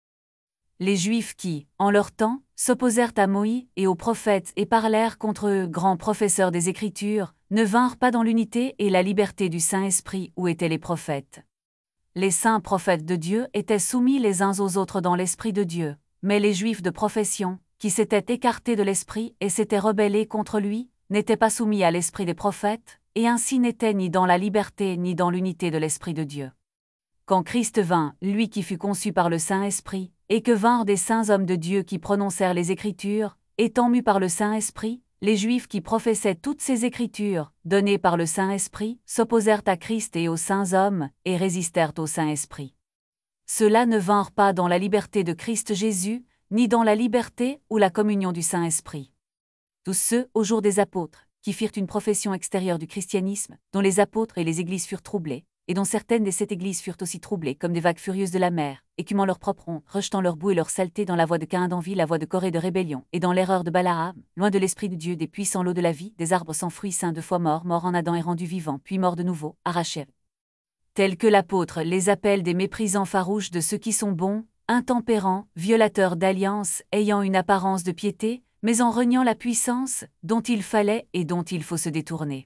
Speaker 1: Les Juifs qui, en leur temps, s'opposèrent à Moïse et aux prophètes et parlèrent contre eux, grands professeurs des Écritures, ne vinrent pas dans l'unité et la liberté du Saint-Esprit où étaient les prophètes. Les saints prophètes de Dieu étaient soumis les uns aux autres dans l'Esprit de Dieu, mais les Juifs de profession, qui s'étaient écartés de l'Esprit et s'étaient rebellés contre lui, n'étaient pas soumis à l'Esprit des prophètes, et ainsi n'étaient ni dans la liberté ni dans l'unité de l'Esprit de Dieu. Quand Christ vint, lui qui fut conçu par le Saint-Esprit, et que vinrent des saints hommes de Dieu qui prononcèrent les Écritures, étant mus par le Saint-Esprit, les Juifs qui professaient toutes ces Écritures, données par le Saint-Esprit, s'opposèrent à Christ et aux saints hommes, et résistèrent au Saint-Esprit. Ceux-là ne vinrent pas dans la liberté de Christ Jésus, ni dans la liberté ou la communion du Saint-Esprit. Tous ceux, au jour des apôtres, qui firent une profession extérieure du christianisme, dont les apôtres et les églises furent troublés, et dont certaines des sept églises furent aussi troublées comme des vagues furieuses de la mer, écumant leur propre honte, rejetant leur boue et leur saleté dans la voie de Caïn d'envie, la voie de Corée de rébellion, et dans l'erreur de Balaam, loin de l'Esprit de Dieu des puissants lots de la vie, des arbres sans fruits saints deux fois morts, morts en Adam et rendus vivants, puis morts de nouveau, arrachés. Tels que l'apôtre les appelle des méprisants farouches de ceux qui sont bons, intempérants, violateurs d'alliances, ayant une apparence de piété, mais en reniant la puissance, dont il fallait et dont il faut se détourner.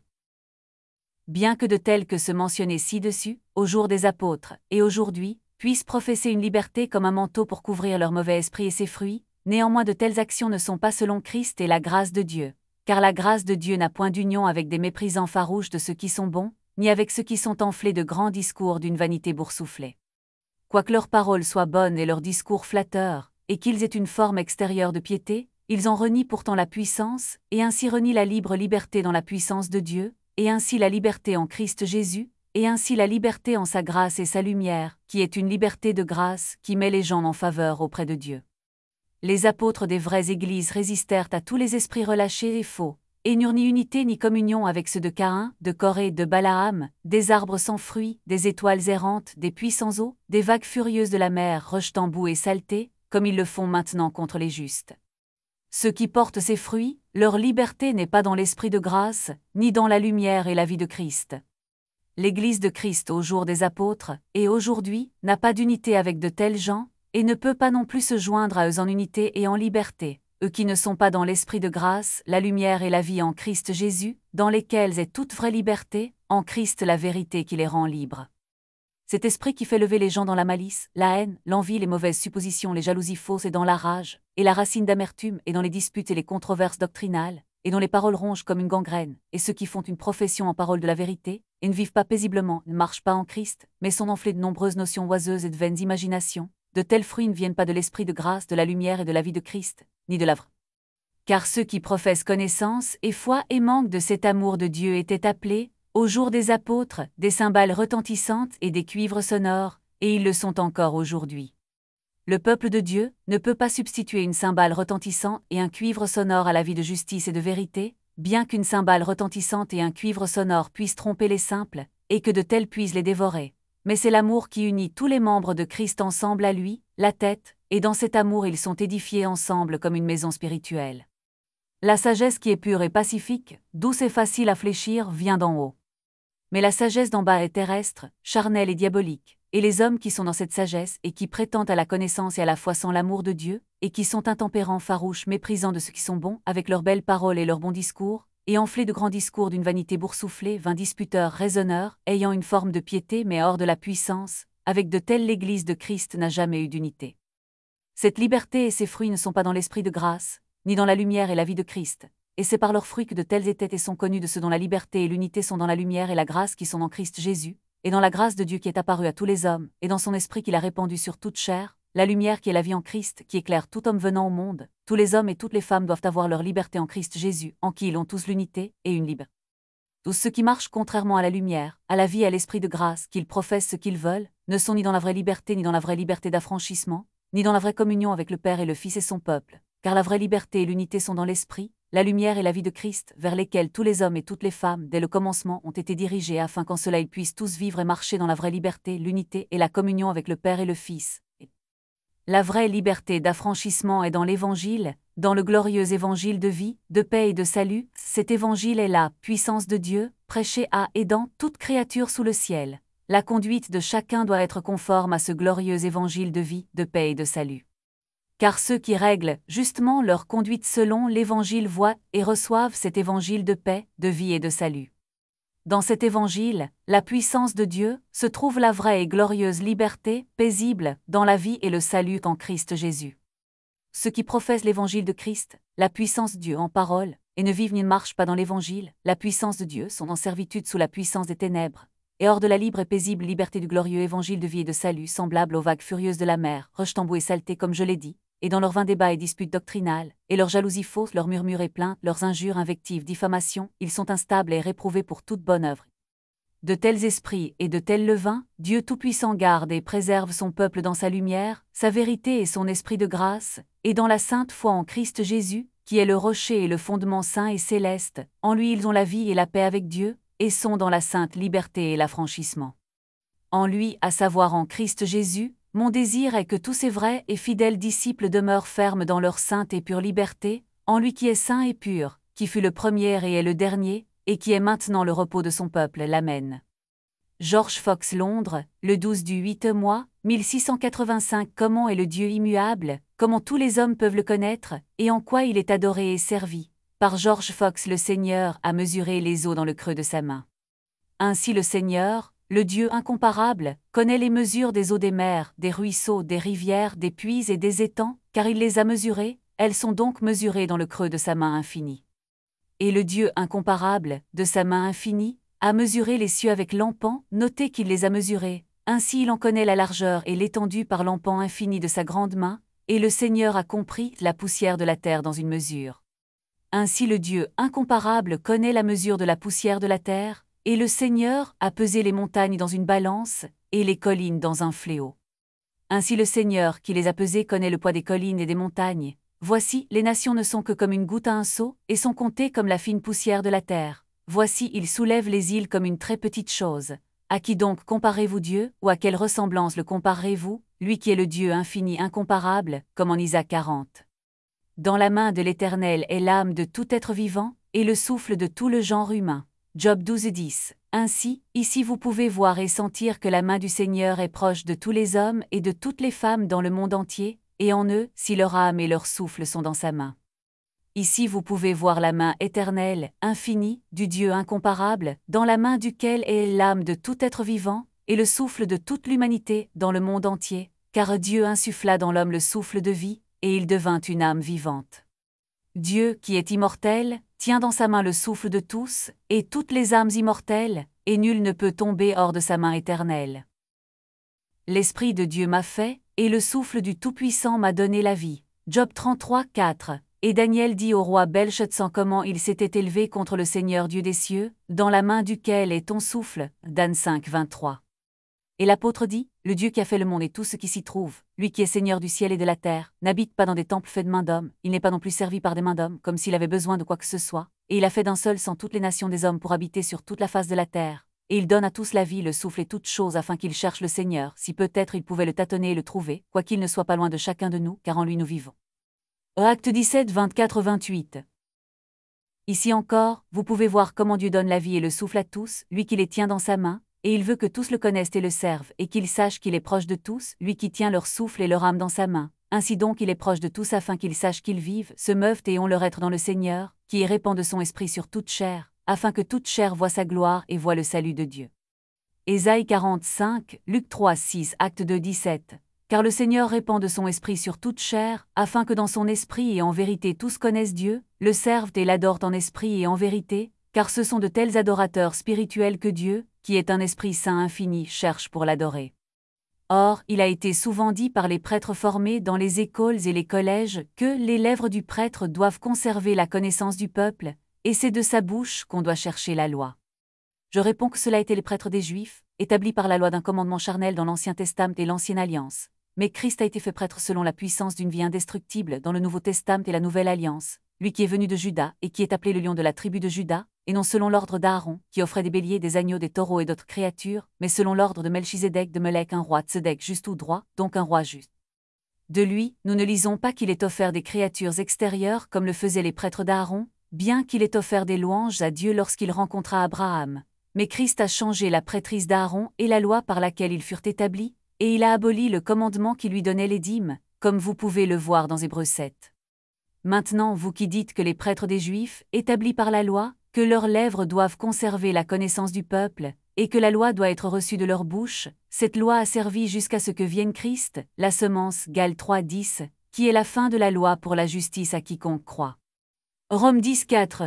Speaker 1: Bien que de tels que ceux mentionnés ci-dessus, au jour des apôtres, et aujourd'hui, puissent professer une liberté comme un manteau pour couvrir leur mauvais esprit et ses fruits, néanmoins de telles actions ne sont pas selon Christ et la grâce de Dieu, car la grâce de Dieu n'a point d'union avec des méprisants farouches de ceux qui sont bons, ni avec ceux qui sont enflés de grands discours d'une vanité boursouflée. Quoique leurs paroles soient bonnes et leurs discours flatteurs, et qu'ils aient une forme extérieure de piété, ils en renient pourtant la puissance, et ainsi renient la libre liberté dans la puissance de Dieu, et ainsi la liberté en Christ Jésus, et ainsi la liberté en sa grâce et sa lumière, qui est une liberté de grâce qui met les gens en faveur auprès de Dieu. Les apôtres des vraies églises résistèrent à tous les esprits relâchés et faux, et n'eurent ni unité ni communion avec ceux de Caïn, de Corée, de Balaam, des arbres sans fruits, des étoiles errantes, des puits sans eau, des vagues furieuses de la mer rejetant boue et saleté, comme ils le font maintenant contre les justes. Ceux qui portent ces fruits, leur liberté n'est pas dans l'esprit de grâce, ni dans la lumière et la vie de Christ. L'Église de Christ au jour des apôtres, et aujourd'hui, n'a pas d'unité avec de tels gens, et ne peut pas non plus se joindre à eux en unité et en liberté, eux qui ne sont pas dans l'esprit de grâce, la lumière et la vie en Christ Jésus, dans lesquels est toute vraie liberté, en Christ la vérité qui les rend libres. Cet esprit qui fait lever les gens dans la malice, la haine, l'envie, les mauvaises suppositions, les jalousies fausses et dans la rage, et la racine d'amertume et dans les disputes et les controverses doctrinales, et dont les paroles rongent comme une gangrène, et ceux qui font une profession en parole de la vérité, et ne vivent pas paisiblement, ne marchent pas en Christ, mais sont enflés de nombreuses notions oiseuses et de vaines imaginations, de tels fruits ne viennent pas de l'esprit de grâce, de la lumière et de la vie de Christ, ni de la vraie. Car ceux qui professent connaissance et foi et manquent de cet amour de Dieu étaient appelés, au jour des apôtres, des cymbales retentissantes et des cuivres sonores, et ils le sont encore aujourd'hui. Le peuple de Dieu ne peut pas substituer une cymbale retentissante et un cuivre sonore à la vie de justice et de vérité, bien qu'une cymbale retentissante et un cuivre sonore puissent tromper les simples, et que de tels puissent les dévorer. Mais c'est l'amour qui unit tous les membres de Christ ensemble à lui, la tête, et dans cet amour ils sont édifiés ensemble comme une maison spirituelle. La sagesse qui est pure et pacifique, douce et facile à fléchir, vient d'en haut. Mais la sagesse d'en bas est terrestre, charnelle et diabolique, et les hommes qui sont dans cette sagesse et qui prétendent à la connaissance et à la foi sans l'amour de Dieu, et qui sont intempérants, farouches, méprisants de ceux qui sont bons, avec leurs belles paroles et leurs bons discours, et enflés de grands discours d'une vanité boursouflée, vains disputeurs, raisonneurs, ayant une forme de piété mais hors de la puissance, avec de tels l'Église de Christ n'a jamais eu d'unité. Cette liberté et ses fruits ne sont pas dans l'esprit de grâce, ni dans la lumière et la vie de Christ. Et c'est par leurs fruits que de tels étaient et sont connus de ceux dont la liberté et l'unité sont dans la lumière et la grâce qui sont en Christ Jésus, et dans la grâce de Dieu qui est apparue à tous les hommes, et dans son esprit qu'il a répandu sur toute chair, la lumière qui est la vie en Christ, qui éclaire tout homme venant au monde. Tous les hommes et toutes les femmes doivent avoir leur liberté en Christ Jésus, en qui ils ont tous l'unité et une liberté. Tous ceux qui marchent contrairement à la lumière, à la vie et à l'esprit de grâce, qu'ils professent ce qu'ils veulent, ne sont ni dans la vraie liberté ni dans la vraie liberté d'affranchissement, ni dans la vraie communion avec le Père et le Fils et son peuple, car la vraie liberté et l'unité sont dans l'esprit, la lumière et la vie de Christ, vers lesquels tous les hommes et toutes les femmes, dès le commencement, ont été dirigés afin qu'en cela ils puissent tous vivre et marcher dans la vraie liberté, l'unité et la communion avec le Père et le Fils. La vraie liberté d'affranchissement est dans l'Évangile, dans le glorieux Évangile de vie, de paix et de salut. Cet Évangile est la puissance de Dieu, prêchée à et dans toute créature sous le ciel. La conduite de chacun doit être conforme à ce glorieux Évangile de vie, de paix et de salut. Car ceux qui règlent justement leur conduite selon l'Évangile voient et reçoivent cet Évangile de paix, de vie et de salut. Dans cet Évangile, la puissance de Dieu, se trouve la vraie et glorieuse liberté, paisible, dans la vie et le salut qu'en Christ Jésus. Ceux qui professent l'Évangile de Christ, la puissance de Dieu en parole, et ne vivent ni ne marchent pas dans l'Évangile, la puissance de Dieu sont en servitude sous la puissance des ténèbres, et hors de la libre et paisible liberté du glorieux Évangile de vie et de salut semblable aux vagues furieuses de la mer, rejetant boue et saleté comme je l'ai dit, et dans leurs vains débats et disputes doctrinales, et leurs jalousies fausses, leurs murmures et plaintes, leurs injures, invectives, diffamations, ils sont instables et réprouvés pour toute bonne œuvre. De tels esprits et de tels levains, Dieu Tout-Puissant garde et préserve son peuple dans sa lumière, sa vérité et son esprit de grâce, et dans la sainte foi en Christ Jésus, qui est le rocher et le fondement saint et céleste, en lui ils ont la vie et la paix avec Dieu, et sont dans la sainte liberté et l'affranchissement. En lui, à savoir en Christ Jésus, mon désir est que tous ces vrais et fidèles disciples demeurent fermes dans leur sainte et pure liberté, en lui qui est saint et pur, qui fut le premier et est le dernier, et qui est maintenant le repos de son peuple. L'Amen. George Fox, Londres, le douze du huit mois, mille six cent quatre-vingt-cinq. Comment est le Dieu immuable, comment tous les hommes peuvent le connaître, et en quoi il est adoré et servi. Par George Fox. Le Seigneur a mesuré les eaux dans le creux de sa main. Ainsi le Seigneur, le Dieu incomparable, connaît les mesures des eaux des mers, des ruisseaux, des rivières, des puits et des étangs, car il les a mesurées, elles sont donc mesurées dans le creux de sa main infinie. Et le Dieu incomparable, de sa main infinie, a mesuré les cieux avec l'empan, notez qu'il les a mesurés, ainsi il en connaît la largeur et l'étendue par l'empan infini de sa grande main, et le Seigneur a compris la poussière de la terre dans une mesure. Ainsi le Dieu incomparable connaît la mesure de la poussière de la terre, et le Seigneur a pesé les montagnes dans une balance, et les collines dans un fléau. Ainsi le Seigneur qui les a pesées connaît le poids des collines et des montagnes. Voici, les nations ne sont que comme une goutte à un seau, et sont comptées comme la fine poussière de la terre. Voici, il soulève les îles comme une très petite chose. À qui donc comparez-vous Dieu, ou à quelle ressemblance le comparez-vous, lui qui est le Dieu infini incomparable, comme en Isaïe quarante. Dans la main de l'Éternel est l'âme de tout être vivant, et le souffle de tout le genre humain. Job douze dix. Ainsi, ici vous pouvez voir et sentir que la main du Seigneur est proche de tous les hommes et de toutes les femmes dans le monde entier, et en eux, si leur âme et leur souffle sont dans sa main. Ici vous pouvez voir la main éternelle, infinie, du Dieu incomparable, dans la main duquel est l'âme de tout être vivant, et le souffle de toute l'humanité dans le monde entier, car Dieu insuffla dans l'homme le souffle de vie, et il devint une âme vivante. Dieu, qui est immortel, tient dans sa main le souffle de tous, et toutes les âmes immortelles, et nul ne peut tomber hors de sa main éternelle. L'Esprit de Dieu m'a fait, et le souffle du Tout-Puissant m'a donné la vie. Job trente-trois quatre. Et Daniel dit au roi Belshazzar comment il s'était élevé contre le Seigneur Dieu des cieux, dans la main duquel est ton souffle. Dan cinq vingt-trois. Et l'apôtre dit, le Dieu qui a fait le monde et tout ce qui s'y trouve, lui qui est Seigneur du ciel et de la terre, n'habite pas dans des temples faits de mains d'hommes, il n'est pas non plus servi par des mains d'hommes, comme s'il avait besoin de quoi que ce soit, et il a fait d'un seul sang toutes les nations des hommes pour habiter sur toute la face de la terre, et il donne à tous la vie, le souffle et toutes choses afin qu'ils cherchent le Seigneur, si peut-être ils pouvaient le tâtonner et le trouver, quoiqu'il ne soit pas loin de chacun de nous, car en lui nous vivons. Acte dix-sept vingt-quatre vingt-huit. Ici encore, vous pouvez voir comment Dieu donne la vie et le souffle à tous, lui qui les tient dans sa main, et il veut que tous le connaissent et le servent, et qu'ils sachent qu'il est proche de tous, lui qui tient leur souffle et leur âme dans sa main. Ainsi donc il est proche de tous afin qu'ils sachent qu'ils vivent, se meuvent et ont leur être dans le Seigneur, qui y répand de son esprit sur toute chair, afin que toute chair voie sa gloire et voie le salut de Dieu. Ésaïe quarante-cinq, Luc trois six, Acte deux dix-sept. Car le Seigneur répand de son esprit sur toute chair, afin que dans son esprit et en vérité tous connaissent Dieu, le servent et l'adorent en esprit et en vérité, car ce sont de tels adorateurs spirituels que Dieu, qui est un esprit saint infini, cherche pour l'adorer. Or, il a été souvent dit par les prêtres formés dans les écoles et les collèges que les lèvres du prêtre doivent conserver la connaissance du peuple, et c'est de sa bouche qu'on doit chercher la loi. Je réponds que cela étaient les prêtres des Juifs, établis par la loi d'un commandement charnel dans l'Ancien Testament et l'Ancienne Alliance. Mais Christ a été fait prêtre selon la puissance d'une vie indestructible dans le Nouveau Testament et la Nouvelle Alliance, lui qui est venu de Juda et qui est appelé le lion de la tribu de Juda, et non selon l'ordre d'Aaron, qui offrait des béliers, des agneaux, des taureaux et d'autres créatures, mais selon l'ordre de Melchizedek de Melech, un roi Tzedek juste ou droit, donc un roi juste. De lui, nous ne lisons pas qu'il ait offert des créatures extérieures comme le faisaient les prêtres d'Aaron, bien qu'il ait offert des louanges à Dieu lorsqu'il rencontra Abraham. Mais Christ a changé la prêtrise d'Aaron et la loi par laquelle ils furent établis, et il a aboli le commandement qui lui donnait les dîmes, comme vous pouvez le voir dans Hébreux sept. Maintenant, vous qui dites que les prêtres des Juifs, établis par la loi, que leurs lèvres doivent conserver la connaissance du peuple, et que la loi doit être reçue de leur bouche, cette loi a servi jusqu'à ce que vienne Christ, la semence Galates trois dix, qui est la fin de la loi pour la justice à quiconque croit. Romains dix quatre.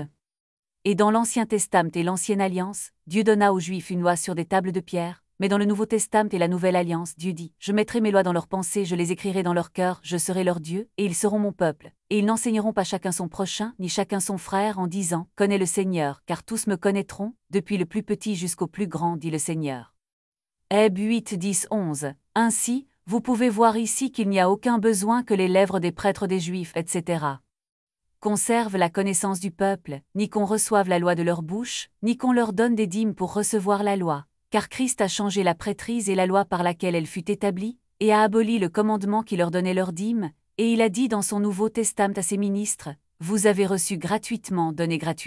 Speaker 1: Et dans l'Ancien Testament et l'Ancienne Alliance, Dieu donna aux Juifs une loi sur des tables de pierre, mais dans le Nouveau Testament et la Nouvelle Alliance, Dieu dit « Je mettrai mes lois dans leurs pensées, je les écrirai dans leur cœur, je serai leur Dieu, et ils seront mon peuple. Et ils n'enseigneront pas chacun son prochain, ni chacun son frère, en disant « Connais le Seigneur, car tous me connaîtront, depuis le plus petit jusqu'au plus grand, dit le Seigneur. » Hébreux huit dix onze. Ainsi, vous pouvez voir ici qu'il n'y a aucun besoin que les lèvres des prêtres des Juifs, et cetera conservent la connaissance du peuple, ni qu'on reçoive la loi de leur bouche, ni qu'on leur donne des dîmes pour recevoir la loi. Car Christ a changé la prêtrise et la loi par laquelle elle fut établie, et a aboli le commandement qui leur donnait leurs dîmes, et il a dit dans son Nouveau Testament à ses ministres, « Vous avez reçu gratuitement, donnez gratuitement. »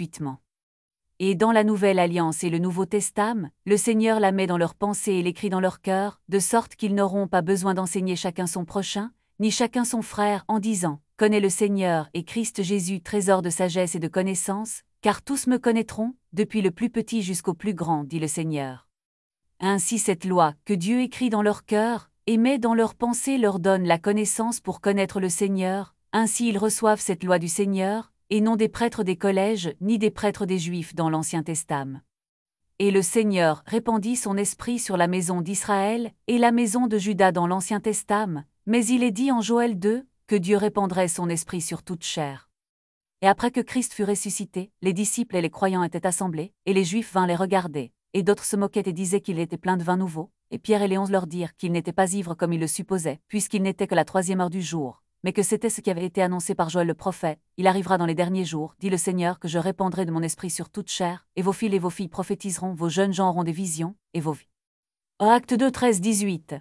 Speaker 1: Et dans la Nouvelle Alliance et le Nouveau Testament, le Seigneur la met dans leurs pensées et l'écrit dans leur cœur, de sorte qu'ils n'auront pas besoin d'enseigner chacun son prochain, ni chacun son frère, en disant, « Connais le Seigneur et Christ Jésus, trésor de sagesse et de connaissance, car tous me connaîtront, depuis le plus petit jusqu'au plus grand, dit le Seigneur. » Ainsi cette loi, que Dieu écrit dans leur cœur, et met dans leurs pensées leur donne la connaissance pour connaître le Seigneur, ainsi ils reçoivent cette loi du Seigneur, et non des prêtres des collèges, ni des prêtres des Juifs dans l'Ancien Testament. Et le Seigneur répandit son esprit sur la maison d'Israël, et la maison de Juda dans l'Ancien Testament, mais il est dit en Joël deux, que Dieu répandrait son esprit sur toute chair. Et après que Christ fut ressuscité, les disciples et les croyants étaient assemblés, et les Juifs vinrent les regarder. Et d'autres se moquaient et disaient qu'il était plein de vin nouveau, et Pierre et les onze leur dirent qu'ils n'étaient pas ivres comme ils le supposaient, puisqu'il n'était que la troisième heure du jour. mais que c'était ce qui avait été annoncé par Joël le prophète. Il arrivera dans les derniers jours, dit le Seigneur, que je répandrai de mon esprit sur toute chair, et vos fils et vos filles prophétiseront, vos jeunes gens auront des visions, et vos vies. Acte deux, treize, dix-huit.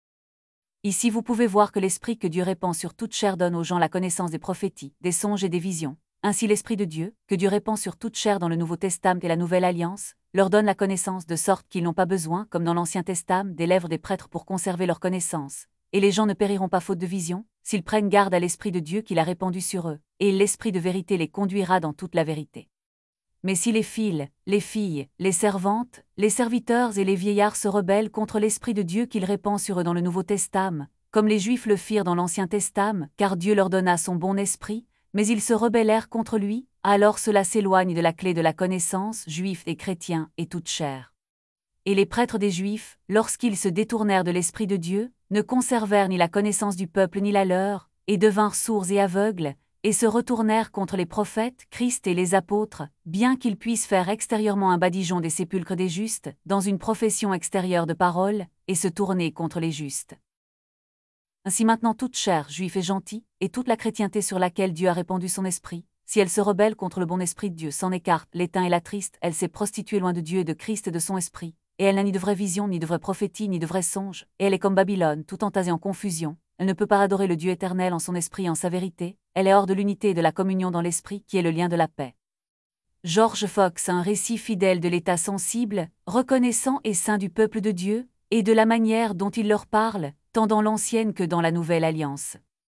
Speaker 1: Ici vous pouvez voir que l'esprit que Dieu répand sur toute chair donne aux gens la connaissance des prophéties, des songes et des visions. Ainsi l'esprit de Dieu, que Dieu répand sur toute chair dans le Nouveau Testament et la Nouvelle Alliance, leur donne la connaissance de sorte qu'ils n'ont pas besoin, comme dans l'Ancien Testament, des lèvres des prêtres pour conserver leur connaissance. Et les gens ne périront pas faute de vision, s'ils prennent garde à l'esprit de Dieu qu'il a répandu sur eux, et l'esprit de vérité les conduira dans toute la vérité. Mais si les fils, les filles, les servantes, les serviteurs et les vieillards se rebellent contre l'Esprit de Dieu qu'il répand sur eux dans le Nouveau Testament, comme les Juifs le firent dans l'Ancien Testament, car Dieu leur donna son bon esprit, mais ils se rebellèrent contre lui, alors cela s'éloigne de la clé de la connaissance, juifs et chrétiens, et toute chair. Et les prêtres des Juifs, lorsqu'ils se détournèrent de l'Esprit de Dieu, ne conservèrent ni la connaissance du peuple ni la leur, et devinrent sourds et aveugles, et se retournèrent contre les prophètes, Christ et les apôtres, bien qu'ils puissent faire extérieurement un badigeon des sépulcres des justes, dans une profession extérieure de parole, et se tourner contre les justes. Ainsi maintenant toute chair, juif et gentil, et toute la chrétienté sur laquelle Dieu a répandu son esprit, si elle se rebelle contre le bon esprit de Dieu, s'en écarte, l'éteint et la triste, elle s'est prostituée loin de Dieu et de Christ et de son esprit, et elle n'a ni de vraie vision, ni de vraie prophétie, ni de vrais songes, et elle est comme Babylone, tout entassée en confusion. Elle ne peut pas adorer le Dieu éternel en son esprit et en sa vérité, elle est hors de l'unité et de la communion dans l'esprit qui est le lien de la paix. George Fox a un récit fidèle de l'état sensible, reconnaissant et saint du peuple de Dieu, et de la manière dont il leur parle, tant dans l'Ancienne que dans la Nouvelle Alliance.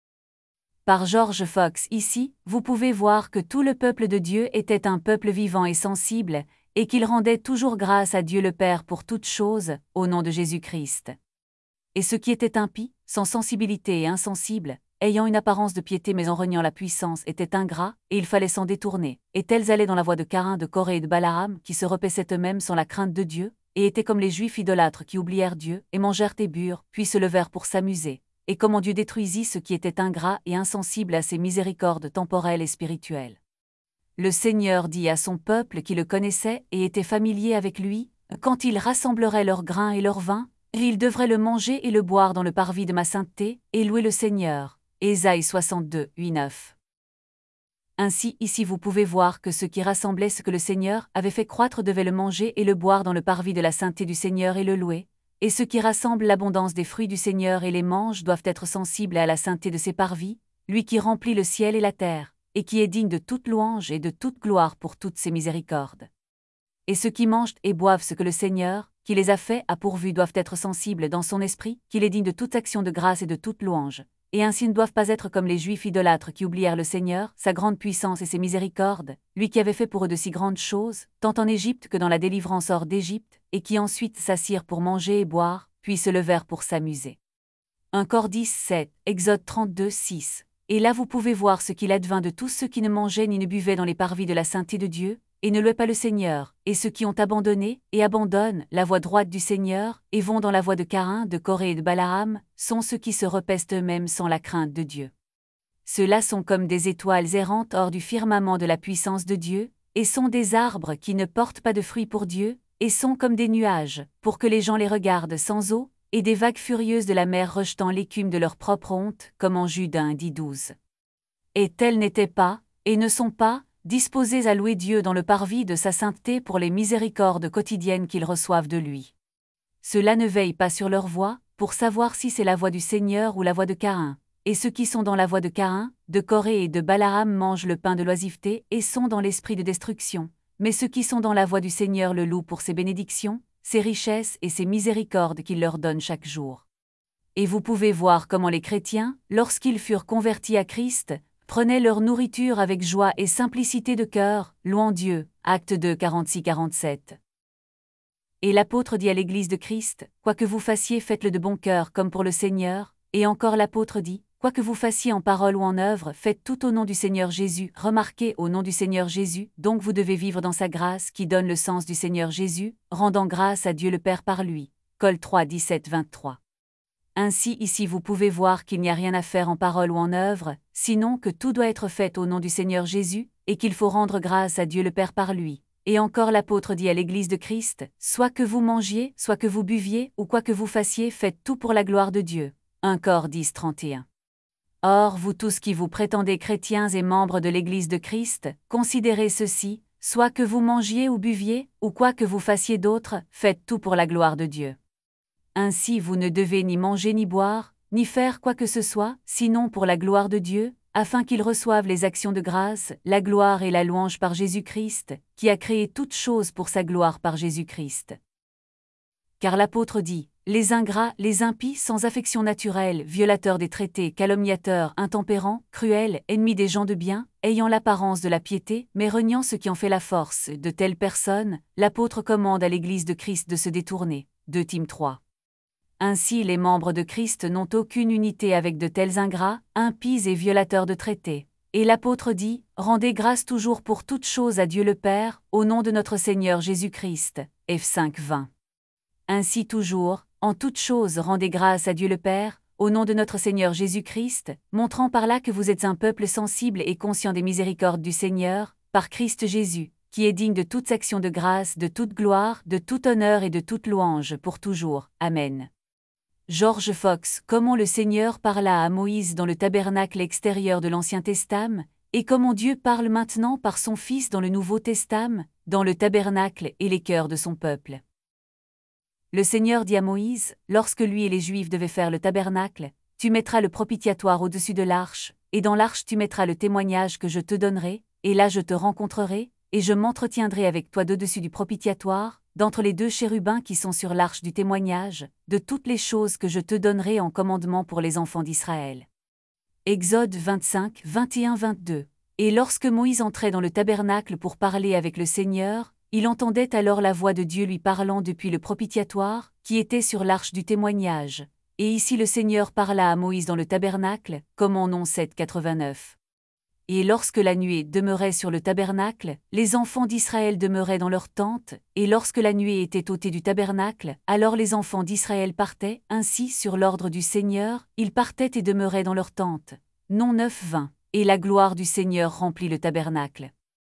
Speaker 1: Par George Fox ici, vous pouvez voir que tout le peuple de Dieu était un peuple vivant et sensible, et qu'il rendait toujours grâce à Dieu le Père pour toutes choses, au nom de Jésus-Christ. Et ceux qui étaient impies, sans sensibilité et insensibles, ayant une apparence de piété mais en reniant la puissance, étaient ingrats, et il fallait s'en détourner, et tels allaient dans la voie de Caïn, de Corée et de Balaam, qui se repaissaient eux-mêmes sans la crainte de Dieu, et étaient comme les Juifs idolâtres qui oublièrent Dieu, et mangèrent et burent, puis se levèrent pour s'amuser, et comment Dieu détruisit ceux qui étaient ingrats et insensibles à ses miséricordes temporelles et spirituelles. Le Seigneur dit à son peuple qui le connaissait et était familier avec lui, quand ils rassembleraient leur grain et leur vin, ils devraient le manger et le boire dans le parvis de ma sainteté, et louer le Seigneur. Ésaïe soixante-deux, huit neuf. Ainsi, ici vous pouvez voir que ceux qui rassemblaient ce que le Seigneur avait fait croître devaient le manger et le boire dans le parvis de la sainteté du Seigneur et le louer, et ceux qui rassemblent l'abondance des fruits du Seigneur et les mangent doivent être sensibles à la sainteté de ses parvis, lui qui remplit le ciel et la terre, et qui est digne de toute louange et de toute gloire pour toutes ses miséricordes. Et ceux qui mangent et boivent ce que le Seigneur, qui les a faits, a pourvu doivent être sensibles dans son esprit, qu'il est digne de toute action de grâce et de toute louange, et ainsi ne doivent pas être comme les Juifs idolâtres qui oublièrent le Seigneur, sa grande puissance et ses miséricordes, lui qui avait fait pour eux de si grandes choses, tant en Égypte que dans la délivrance hors d'Égypte, et qui ensuite s'assirent pour manger et boire, puis se levèrent pour s'amuser. un Cor dix, sept, Exode trente-deux, six. Et là vous pouvez voir ce qu'il advint de tous ceux qui ne mangeaient ni ne buvaient dans les parvis de la sainteté de Dieu, et ne louaient pas le Seigneur, et ceux qui ont abandonné, et abandonnent, la voie droite du Seigneur, et vont dans la voie de Caïn, de Corée et de Balaam, sont ceux qui se repaissent eux-mêmes sans la crainte de Dieu. Ceux-là sont comme des étoiles errantes hors du firmament de la puissance de Dieu, et sont des arbres qui ne portent pas de fruits pour Dieu, et sont comme des nuages, pour que les gens les regardent sans eau, et des vagues furieuses de la mer rejetant l'écume de leur propre honte, comme en Jude un dix douze. Et tels n'étaient pas, et ne sont pas, disposés à louer Dieu dans le parvis de sa sainteté pour les miséricordes quotidiennes qu'ils reçoivent de lui. Ceux-là ne veillent pas sur leur voie, pour savoir si c'est la voie du Seigneur ou la voie de Caïn, et ceux qui sont dans la voie de Caïn, de Corée et de Balaam mangent le pain de l'oisiveté et sont dans l'esprit de destruction, mais ceux qui sont dans la voie du Seigneur le louent pour ses bénédictions, ses richesses et ses miséricordes qu'il leur donne chaque jour. Et vous pouvez voir comment les chrétiens, lorsqu'ils furent convertis à Christ, prenaient leur nourriture avec joie et simplicité de cœur, louant Dieu. Acte deux, quarante-six quarante-sept. Et l'apôtre dit à l'Église de Christ, « Quoi que vous fassiez, faites-le de bon cœur comme pour le Seigneur. » Et encore l'apôtre dit, « Quoi que vous fassiez en parole ou en œuvre, faites tout au nom du Seigneur Jésus. » Remarquez au nom du Seigneur Jésus, donc vous devez vivre dans sa grâce qui donne le sens du Seigneur Jésus, rendant grâce à Dieu le Père par lui. Col trois, dix-sept, vingt-trois. Ainsi ici vous pouvez voir qu'il n'y a rien à faire en parole ou en œuvre, sinon que tout doit être fait au nom du Seigneur Jésus, et qu'il faut rendre grâce à Dieu le Père par lui. Et encore l'apôtre dit à l'Église de Christ, « Soit que vous mangiez, soit que vous buviez, ou quoi que vous fassiez, faites tout pour la gloire de Dieu. » un Cor dix, trente et un. Or, vous tous qui vous prétendez chrétiens et membres de l'Église de Christ, considérez ceci, soit que vous mangiez ou buviez, ou quoi que vous fassiez d'autre, faites tout pour la gloire de Dieu. Ainsi vous ne devez ni manger ni boire, ni faire quoi que ce soit, sinon pour la gloire de Dieu, afin qu'il reçoive les actions de grâce, la gloire et la louange par Jésus-Christ, qui a créé toutes choses pour sa gloire par Jésus-Christ. Car l'apôtre dit, les ingrats, les impies sans affection naturelle, violateurs des traités, calomniateurs, intempérants, cruels, ennemis des gens de bien, ayant l'apparence de la piété, mais reniant ce qui en fait la force, de telles personnes, l'apôtre commande à l'Église de Christ de se détourner. deux Tim trois. Ainsi les membres de Christ n'ont aucune unité avec de tels ingrats, impies et violateurs de traités. Et l'apôtre dit, rendez grâce toujours pour toutes choses à Dieu le Père, au nom de notre Seigneur Jésus-Christ. F cinq vingt. Ainsi toujours, en toutes choses rendez grâce à Dieu le Père, au nom de notre Seigneur Jésus-Christ, montrant par là que vous êtes un peuple sensible et conscient des miséricordes du Seigneur, par Christ Jésus, qui est digne de toute action de grâce, de toute gloire, de tout honneur et de toute louange pour toujours. Amen. George Fox, comment le Seigneur parla à Moïse dans le tabernacle extérieur de l'Ancien Testament, et comment Dieu parle maintenant par son Fils dans le Nouveau Testament, dans le tabernacle et les cœurs de son peuple. Le Seigneur dit à Moïse, lorsque lui et les Juifs devaient faire le tabernacle, tu mettras le propitiatoire au-dessus de l'arche, et dans l'arche tu mettras le témoignage que je te donnerai, et là je te rencontrerai, et je m'entretiendrai avec toi d'au-dessus du propitiatoire, d'entre les deux chérubins qui sont sur l'arche du témoignage, de toutes les choses que je te donnerai en commandement pour les enfants d'Israël. Exode vingt-cinq, vingt et un à vingt-deux. Et lorsque Moïse entrait dans le tabernacle pour parler avec le Seigneur, il entendait alors la voix de Dieu lui parlant depuis le propitiatoire, qui était sur l'arche du témoignage. Et ici le Seigneur parla à Moïse dans le tabernacle, comme en Nom sept quatre-vingt-neuf. Et lorsque la nuée demeurait sur le tabernacle, les enfants d'Israël demeuraient dans leurs tentes, et lorsque la nuée était ôtée du tabernacle, alors les enfants d'Israël partaient, ainsi sur l'ordre du Seigneur, ils partaient et demeuraient dans leurs tentes. Nom neuf vingt. Et la gloire du Seigneur remplit le tabernacle.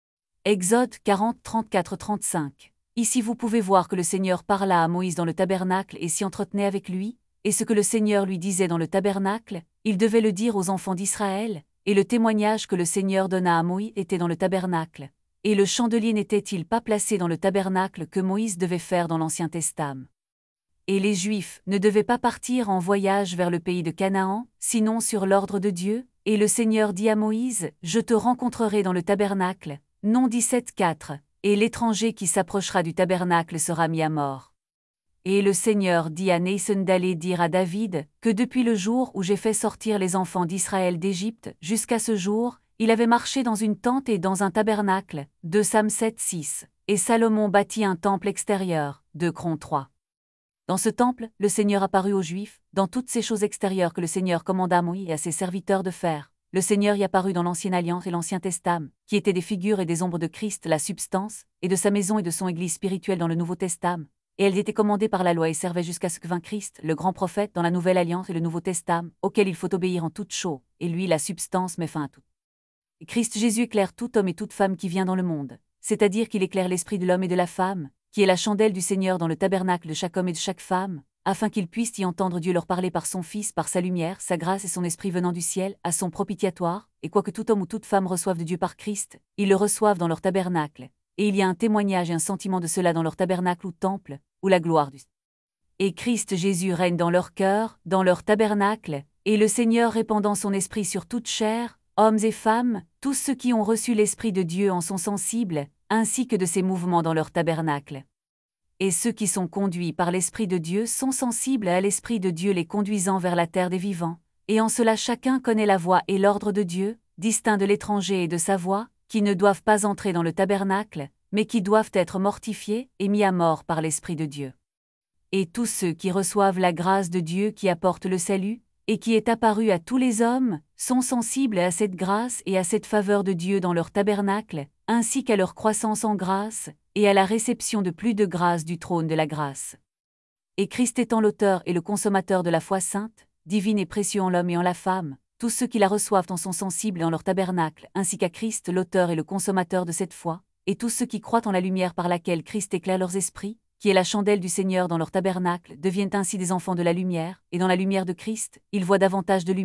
Speaker 1: Exode quarante, trente-quatre à trente-cinq. Ici vous pouvez voir que le Seigneur parla à Moïse dans le tabernacle et s'y entretenait avec lui, et ce que le Seigneur lui disait dans le tabernacle, il devait le dire aux enfants d'Israël, et le témoignage que le Seigneur donna à Moïse était dans le tabernacle. Et le chandelier n'était-il pas placé dans le tabernacle que Moïse devait faire dans l'Ancien Testament? Et les Juifs ne devaient pas partir en voyage vers le pays de Canaan, sinon sur l'ordre de Dieu, et le Seigneur dit à Moïse, « Je te rencontrerai dans le tabernacle ». Nom dix-sept quatre. Et l'étranger qui s'approchera du tabernacle sera mis à mort. Et le Seigneur dit à Nathan d'aller dire à David, que depuis le jour où j'ai fait sortir les enfants d'Israël d'Égypte, jusqu'à ce jour, il avait marché dans une tente et dans un tabernacle. deux Sam sept six. Et Salomon bâtit un temple extérieur. deux Chrons trois. Dans ce temple, le Seigneur apparut aux Juifs, dans toutes ces choses extérieures que le Seigneur commanda à Moïse et à ses serviteurs de faire. Le Seigneur y apparut dans l'Ancienne Alliance et l'Ancien Testament, qui étaient des figures et des ombres de Christ, la substance, et de sa maison et de son Église spirituelle dans le Nouveau Testament. Et elles étaient commandées par la loi et servaient jusqu'à ce que vint Christ, le grand prophète, dans la Nouvelle Alliance et le Nouveau Testament, auquel il faut obéir en toute chose, et lui, la substance, met fin à tout. Et Christ Jésus éclaire tout homme et toute femme qui vient dans le monde, c'est-à-dire qu'il éclaire l'esprit de l'homme et de la femme, qui est la chandelle du Seigneur dans le tabernacle de chaque homme et de chaque femme, afin qu'ils puissent y entendre Dieu leur parler par son Fils, par sa lumière, sa grâce et son esprit venant du ciel, à son propitiatoire, et quoique tout homme ou toute femme reçoive de Dieu par Christ, ils le reçoivent dans leur tabernacle. Et il y a un témoignage et un sentiment de cela dans leur tabernacle ou temple, où la gloire du Et Christ Jésus règne dans leur cœur, dans leur tabernacle, et le Seigneur répandant son esprit sur toute chair, hommes et femmes, tous ceux qui ont reçu l'Esprit de Dieu en sont sensibles, ainsi que de ses mouvements dans leur tabernacle. Et ceux qui sont conduits par l'Esprit de Dieu sont sensibles à l'Esprit de Dieu les conduisant vers la terre des vivants, et en cela chacun connaît la voix et l'ordre de Dieu, distinct de l'étranger et de sa voix, qui ne doivent pas entrer dans le tabernacle, mais qui doivent être mortifiés et mis à mort par l'Esprit de Dieu. Et tous ceux qui reçoivent la grâce de Dieu qui apporte le salut, et qui est apparu à tous les hommes, sont sensibles à cette grâce et à cette faveur de Dieu dans leur tabernacle, ainsi qu'à leur croissance en grâce, et à la réception de plus de grâce du trône de la grâce. Et Christ étant l'auteur et le consommateur de la foi sainte, divine et précieux en l'homme et en la femme, tous ceux qui la reçoivent en sont sensibles dans leur tabernacle, ainsi qu'à Christ l'auteur et le consommateur de cette foi, et tous ceux qui croient en la lumière par laquelle Christ éclaire leurs esprits, qui est la chandelle du Seigneur dans leur tabernacle, deviennent ainsi des enfants de la lumière, et dans la lumière de Christ, ils voient davantage de lumière,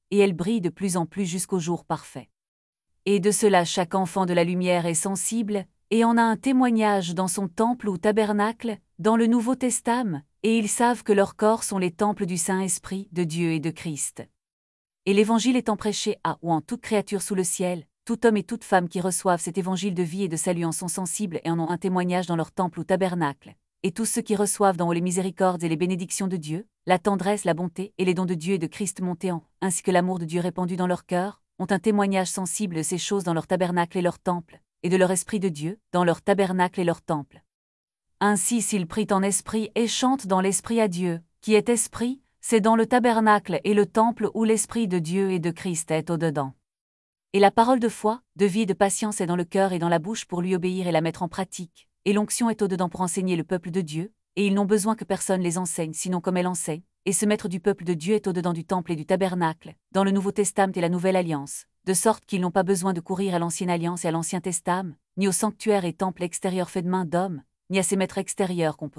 Speaker 1: et elle brille de plus en plus jusqu'au jour parfait. Et de cela chaque enfant de la lumière est sensible, et en a un témoignage dans son temple ou tabernacle, dans le Nouveau Testament, et ils savent que leurs corps sont les temples du Saint-Esprit, de Dieu et de Christ. Et l'Évangile étant prêché à ou en toute créature sous le ciel, tout homme et toute femme qui reçoivent cet Évangile de vie et de salut en sont sensibles et en ont un témoignage dans leur temple ou tabernacle. Et tous ceux qui reçoivent d'en haut les miséricordes et les bénédictions de Dieu, la tendresse, la bonté et les dons de Dieu et de Christ montés en, ainsi que l'amour de Dieu répandu dans leur cœur, ont un témoignage sensible de ces choses dans leur tabernacle et leur temple, et de leur esprit de Dieu, dans leur tabernacle et leur temple. Ainsi s'ils prient en esprit et chantent dans l'esprit à Dieu, qui est esprit, c'est dans le tabernacle et le temple où l'esprit de Dieu et de Christ est au-dedans. Et la parole de foi, de vie et de patience est dans le cœur et dans la bouche pour lui obéir et la mettre en pratique, et l'onction est au-dedans pour enseigner le peuple de Dieu, et ils n'ont besoin que personne les enseigne sinon comme elle enseigne, et ce maître du peuple de Dieu est au-dedans du temple et du tabernacle, dans le Nouveau Testament et la Nouvelle Alliance, de sorte qu'ils n'ont pas besoin de courir à l'Ancienne Alliance et à l'Ancien Testament, ni au sanctuaire et temple extérieur fait de main d'homme, ni à ces maîtres extérieurs qu'on peut.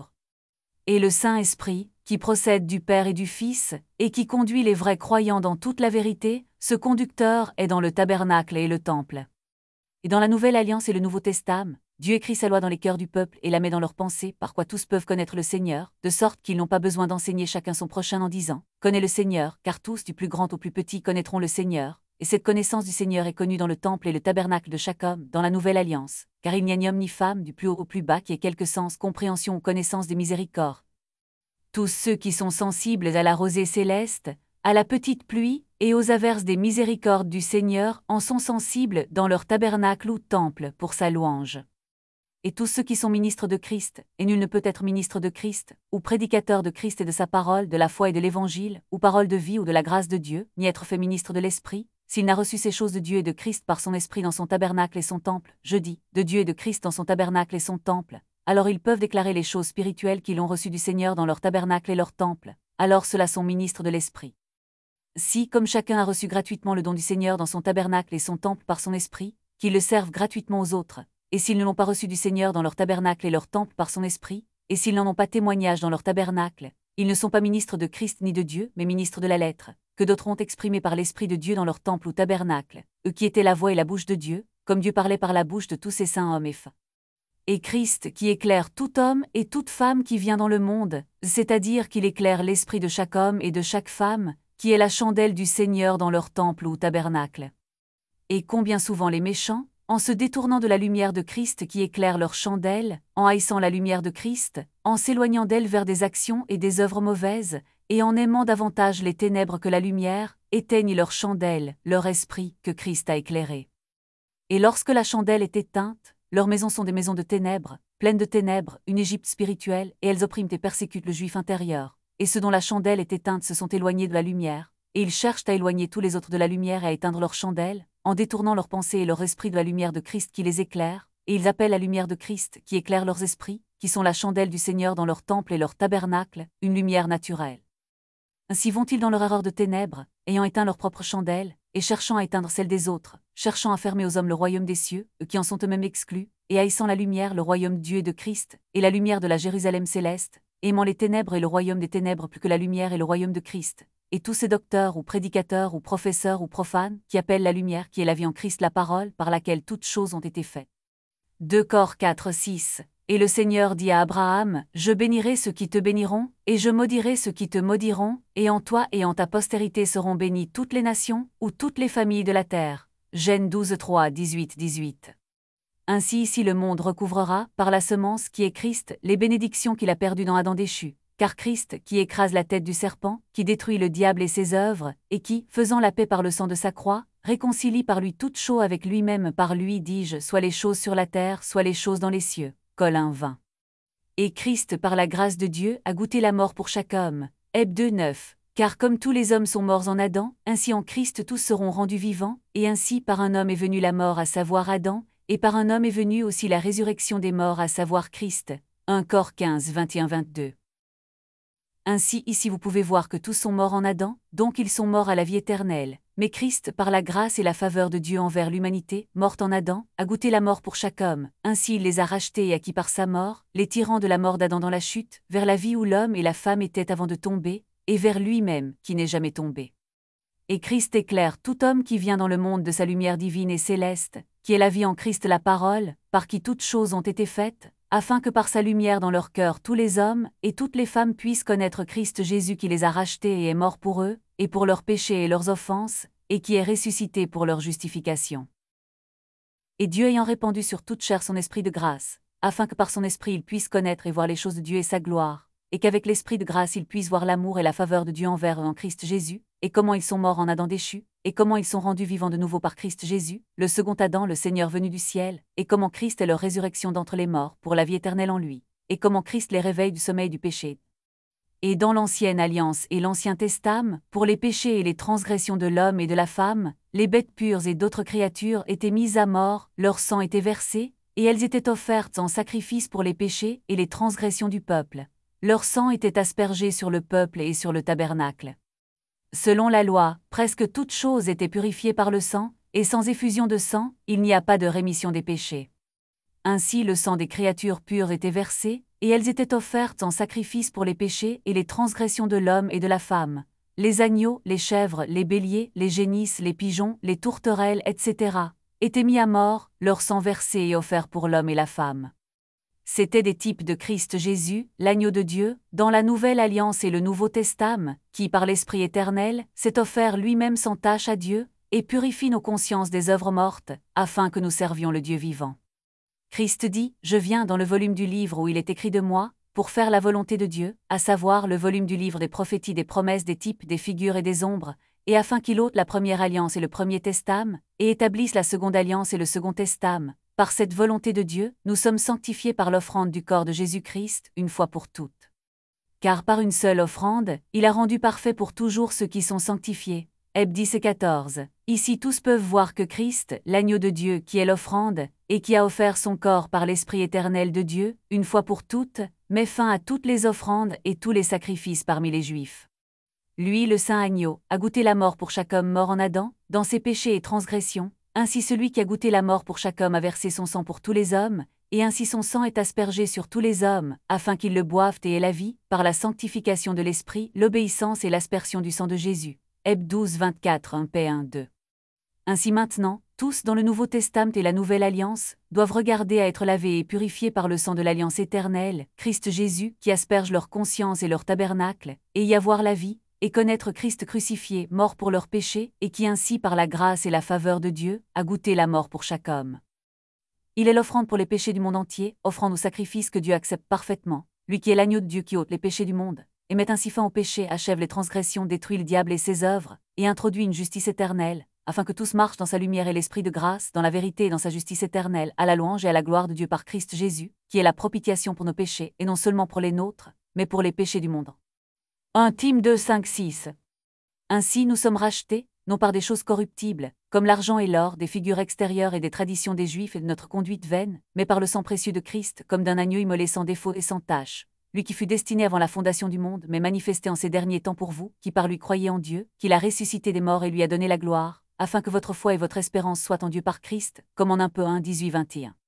Speaker 1: Et le Saint-Esprit, qui procède du Père et du Fils, et qui conduit les vrais croyants dans toute la vérité, ce conducteur est dans le tabernacle et le temple. Et dans la Nouvelle Alliance et le Nouveau Testament, Dieu écrit sa loi dans les cœurs du peuple et la met dans leurs pensées, par quoi tous peuvent connaître le Seigneur, de sorte qu'ils n'ont pas besoin d'enseigner chacun son prochain en disant « Connais le Seigneur », car tous, du plus grand au plus petit, connaîtront le Seigneur, et cette connaissance du Seigneur est connue dans le temple et le tabernacle de chaque homme, dans la Nouvelle Alliance, car il n'y a ni homme ni femme, du plus haut au plus bas, qui ait quelque sens, compréhension ou connaissance des miséricordes. Tous ceux qui sont sensibles à la rosée céleste, à la petite pluie, et aux averses des miséricordes du Seigneur en sont sensibles dans leur tabernacle ou temple pour sa louange. Et tous ceux qui sont ministres de Christ, et nul ne peut être ministre de Christ, ou prédicateur de Christ et de sa parole, de la foi et de l'Évangile, ou parole de vie ou de la grâce de Dieu, ni être fait ministre de l'Esprit, s'il n'a reçu ces choses de Dieu et de Christ par son Esprit dans son tabernacle et son temple, je dis, de Dieu et de Christ dans son tabernacle et son temple, alors ils peuvent déclarer les choses spirituelles qu'ils ont reçues du Seigneur dans leur tabernacle et leur temple, alors ceux-là sont ministres de l'Esprit. Si, comme chacun a reçu gratuitement le don du Seigneur dans son tabernacle et son temple par son Esprit, qu'ils le servent gratuitement aux autres, et s'ils ne l'ont pas reçu du Seigneur dans leur tabernacle et leur temple par son Esprit, et s'ils n'en ont pas témoignage dans leur tabernacle, ils ne sont pas ministres de Christ ni de Dieu, mais ministres de la lettre, que d'autres ont exprimé par l'Esprit de Dieu dans leur temple ou tabernacle, eux qui étaient la voix et la bouche de Dieu, comme Dieu parlait par la bouche de tous ses saints hommes et femmes. Et Christ qui éclaire tout homme et toute femme qui vient dans le monde, c'est-à-dire qu'il éclaire l'esprit de chaque homme et de chaque femme, qui est la chandelle du Seigneur dans leur temple ou tabernacle. Et combien souvent les méchants, en se détournant de la lumière de Christ qui éclaire leur chandelle, en haïssant la lumière de Christ, en s'éloignant d'elle vers des actions et des œuvres mauvaises, et en aimant davantage les ténèbres que la lumière, éteignent leur chandelle, leur esprit, que Christ a éclairé. Et lorsque la chandelle est éteinte, leurs maisons sont des maisons de ténèbres, pleines de ténèbres, une Égypte spirituelle, et elles oppriment et persécutent le juif intérieur. Et ceux dont la chandelle est éteinte se sont éloignés de la lumière, et ils cherchent à éloigner tous les autres de la lumière et à éteindre leur chandelle, en détournant leurs pensées et leur esprit de la lumière de Christ qui les éclaire, et ils appellent la lumière de Christ qui éclaire leurs esprits, qui sont la chandelle du Seigneur dans leur temple et leur tabernacle, une lumière naturelle. Ainsi vont-ils dans leur erreur de ténèbres, ayant éteint leur propre chandelle, et cherchant à éteindre celle des autres, cherchant à fermer aux hommes le royaume des cieux, eux qui en sont eux-mêmes exclus, et haïssant la lumière, le royaume de Dieu et de Christ, et la lumière de la Jérusalem céleste, aimant les ténèbres et le royaume des ténèbres plus que la lumière et le royaume de Christ, et tous ces docteurs ou prédicateurs ou professeurs ou profanes qui appellent la lumière qui est la vie en Christ la parole par laquelle toutes choses ont été faites. deux Cor quatre six. Et le Seigneur dit à Abraham, « Je bénirai ceux qui te béniront, et je maudirai ceux qui te maudiront, et en toi et en ta postérité seront bénies toutes les nations, ou toutes les familles de la terre. » Genèse douze trois dix-huit dix-huit. Ainsi ici le monde recouvrera, par la semence qui est Christ, les bénédictions qu'il a perdues dans Adam déchu. Car Christ, qui écrase la tête du serpent, qui détruit le diable et ses œuvres, et qui, faisant la paix par le sang de sa croix, réconcilie par lui toutes choses avec lui-même par lui, dis-je, soit les choses sur la terre, soit les choses dans les cieux. Col un vingt. Et Christ, par la grâce de Dieu, a goûté la mort pour chaque homme. Héb deux neuf. Car comme tous les hommes sont morts en Adam, ainsi en Christ tous seront rendus vivants, et ainsi par un homme est venue la mort à savoir Adam, et par un homme est venue aussi la résurrection des morts à savoir Christ. un Cor quinze vingt et un vingt-deux. Ainsi ici vous pouvez voir que tous sont morts en Adam, donc ils sont morts à la vie éternelle. Mais Christ, par la grâce et la faveur de Dieu envers l'humanité, morte en Adam, a goûté la mort pour chaque homme. Ainsi il les a rachetés et acquis par sa mort, les tirant de la mort d'Adam dans la chute, vers la vie où l'homme et la femme étaient avant de tomber, et vers lui-même, qui n'est jamais tombé. Et Christ éclaire tout homme qui vient dans le monde de sa lumière divine et céleste, qui est la vie en Christ la parole, par qui toutes choses ont été faites, afin que par sa lumière dans leur cœur tous les hommes et toutes les femmes puissent connaître Christ Jésus qui les a rachetés et est mort pour eux, et pour leurs péchés et leurs offenses, et qui est ressuscité pour leur justification. Et Dieu ayant répandu sur toute chair son esprit de grâce, afin que par son esprit ils puissent connaître et voir les choses de Dieu et sa gloire, et qu'avec l'esprit de grâce ils puissent voir l'amour et la faveur de Dieu envers eux en Christ Jésus, et comment ils sont morts en Adam déchu, et comment ils sont rendus vivants de nouveau par Christ Jésus, le second Adam, le Seigneur venu du ciel, et comment Christ est leur résurrection d'entre les morts pour la vie éternelle en lui, et comment Christ les réveille du sommeil du péché. Et dans l'Ancienne Alliance et l'Ancien Testament, pour les péchés et les transgressions de l'homme et de la femme, les bêtes pures et d'autres créatures étaient mises à mort, leur sang était versé, et elles étaient offertes en sacrifice pour les péchés et les transgressions du peuple. Leur sang était aspergé sur le peuple et sur le tabernacle. Selon la loi, presque toute chose était purifiée par le sang, et sans effusion de sang, il n'y a pas de rémission des péchés. Ainsi le sang des créatures pures était versé, et elles étaient offertes en sacrifice pour les péchés et les transgressions de l'homme et de la femme. Les agneaux, les chèvres, les béliers, les génisses, les pigeons, les tourterelles, et cetera, étaient mis à mort, leur sang versé et offert pour l'homme et la femme. C'étaient des types de Christ Jésus, l'agneau de Dieu, dans la Nouvelle Alliance et le Nouveau Testament, qui par l'Esprit éternel, s'est offert lui-même sans tache à Dieu, et purifie nos consciences des œuvres mortes, afin que nous servions le Dieu vivant. Christ dit, « Je viens dans le volume du livre où il est écrit de moi, pour faire la volonté de Dieu, à savoir le volume du livre des prophéties, des promesses, des types, des figures et des ombres, et afin qu'il ôte la première alliance et le premier testament, et établisse la seconde alliance et le second testament. Par cette volonté de Dieu, nous sommes sanctifiés par l'offrande du corps de Jésus-Christ, une fois pour toutes. Car par une seule offrande, il a rendu parfait pour toujours ceux qui sont sanctifiés. » Heb dix et quatorze. Ici tous peuvent voir que Christ, l'agneau de Dieu qui est l'offrande, et qui a offert son corps par l'Esprit éternel de Dieu, une fois pour toutes, met fin à toutes les offrandes et tous les sacrifices parmi les Juifs. Lui, le saint agneau, a goûté la mort pour chaque homme mort en Adam, dans ses péchés et transgressions. Ainsi celui qui a goûté la mort pour chaque homme a versé son sang pour tous les hommes, et ainsi son sang est aspergé sur tous les hommes, afin qu'ils le boivent et aient la vie, par la sanctification de l'Esprit, l'obéissance et l'aspersion du sang de Jésus. Heb douze vingt-quatre un P un deux. Ainsi maintenant, tous dans le Nouveau Testament et la Nouvelle Alliance, doivent regarder à être lavés et purifiés par le sang de l'Alliance éternelle, Christ Jésus, qui asperge leur conscience et leur tabernacle, et y avoir la vie, et connaître Christ crucifié, mort pour leurs péchés, et qui ainsi par la grâce et la faveur de Dieu, a goûté la mort pour chaque homme. Il est l'offrande pour les péchés du monde entier, offrande au sacrifice que Dieu accepte parfaitement, lui qui est l'agneau de Dieu qui ôte les péchés du monde, et met ainsi fin au péché, achève les transgressions, détruit le diable et ses œuvres, et introduit une justice éternelle, afin que tous marchent dans sa lumière et l'esprit de grâce, dans la vérité et dans sa justice éternelle, à la louange et à la gloire de Dieu par Christ Jésus, qui est la propitiation pour nos péchés, et non seulement pour les nôtres, mais pour les péchés du monde. un Tim deux cinq six. Ainsi nous sommes rachetés, non par des choses corruptibles, comme l'argent et l'or, des figures extérieures et des traditions des Juifs et de notre conduite vaine, mais par le sang précieux de Christ, comme d'un agneau immolé sans défaut et sans tache, lui qui fut destiné avant la fondation du monde, mais manifesté en ces derniers temps pour vous, qui par lui croyez en Dieu, qu'il a ressuscité des morts et lui a donné la gloire, afin que votre foi et votre espérance soient en Dieu par Christ, comme en un peu un dix-huit vingt et un.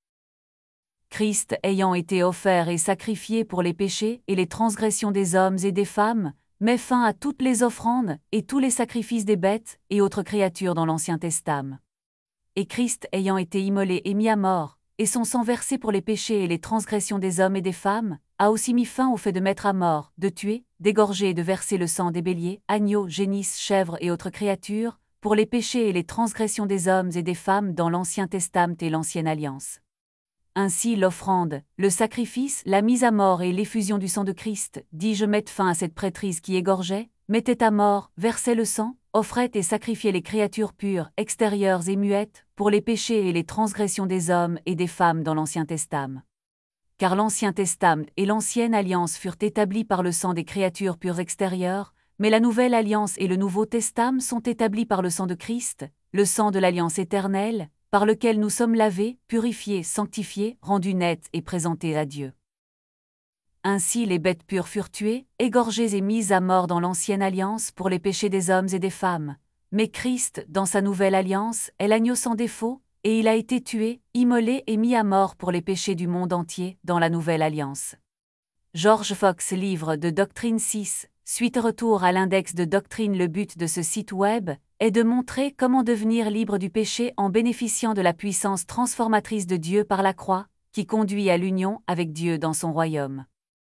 Speaker 1: Christ ayant été offert et sacrifié pour les péchés et les transgressions des hommes et des femmes, met fin à toutes les offrandes et tous les sacrifices des bêtes et autres créatures dans l'Ancien Testament. Et Christ ayant été immolé et mis à mort, et son sang versé pour les péchés et les transgressions des hommes et des femmes, a aussi mis fin au fait de mettre à mort, de tuer, d'égorger et de verser le sang des béliers, agneaux, génisses, chèvres et autres créatures, pour les péchés et les transgressions des hommes et des femmes dans l'Ancien Testament et l'Ancienne Alliance. Ainsi l'offrande, le sacrifice, la mise à mort et l'effusion du sang de Christ, dit je mette fin à cette prêtrise qui égorgeait, mettait à mort, versait le sang, offrait et sacrifiait les créatures pures, extérieures et muettes, pour les péchés et les transgressions des hommes et des femmes dans l'Ancien Testament. Car l'Ancien Testament et l'Ancienne Alliance furent établis par le sang des créatures pures extérieures, mais la Nouvelle Alliance et le Nouveau Testament sont établis par le sang de Christ, le sang de l'Alliance éternelle, par lequel nous sommes lavés, purifiés, sanctifiés, rendus nets et présentés à Dieu. Ainsi les bêtes pures furent tuées, égorgées et mises à mort dans l'Ancienne Alliance pour les péchés des hommes et des femmes. Mais Christ, dans sa Nouvelle Alliance, est l'agneau sans défaut, et il a été tué, immolé et mis à mort pour les péchés du monde entier dans la Nouvelle Alliance. George Fox, livre de Doctrine six, Suite retour à l'index de doctrine. Le but de ce site web est de montrer comment devenir libre du péché en bénéficiant de la puissance transformatrice de Dieu par la croix, qui conduit à l'union avec Dieu dans son royaume.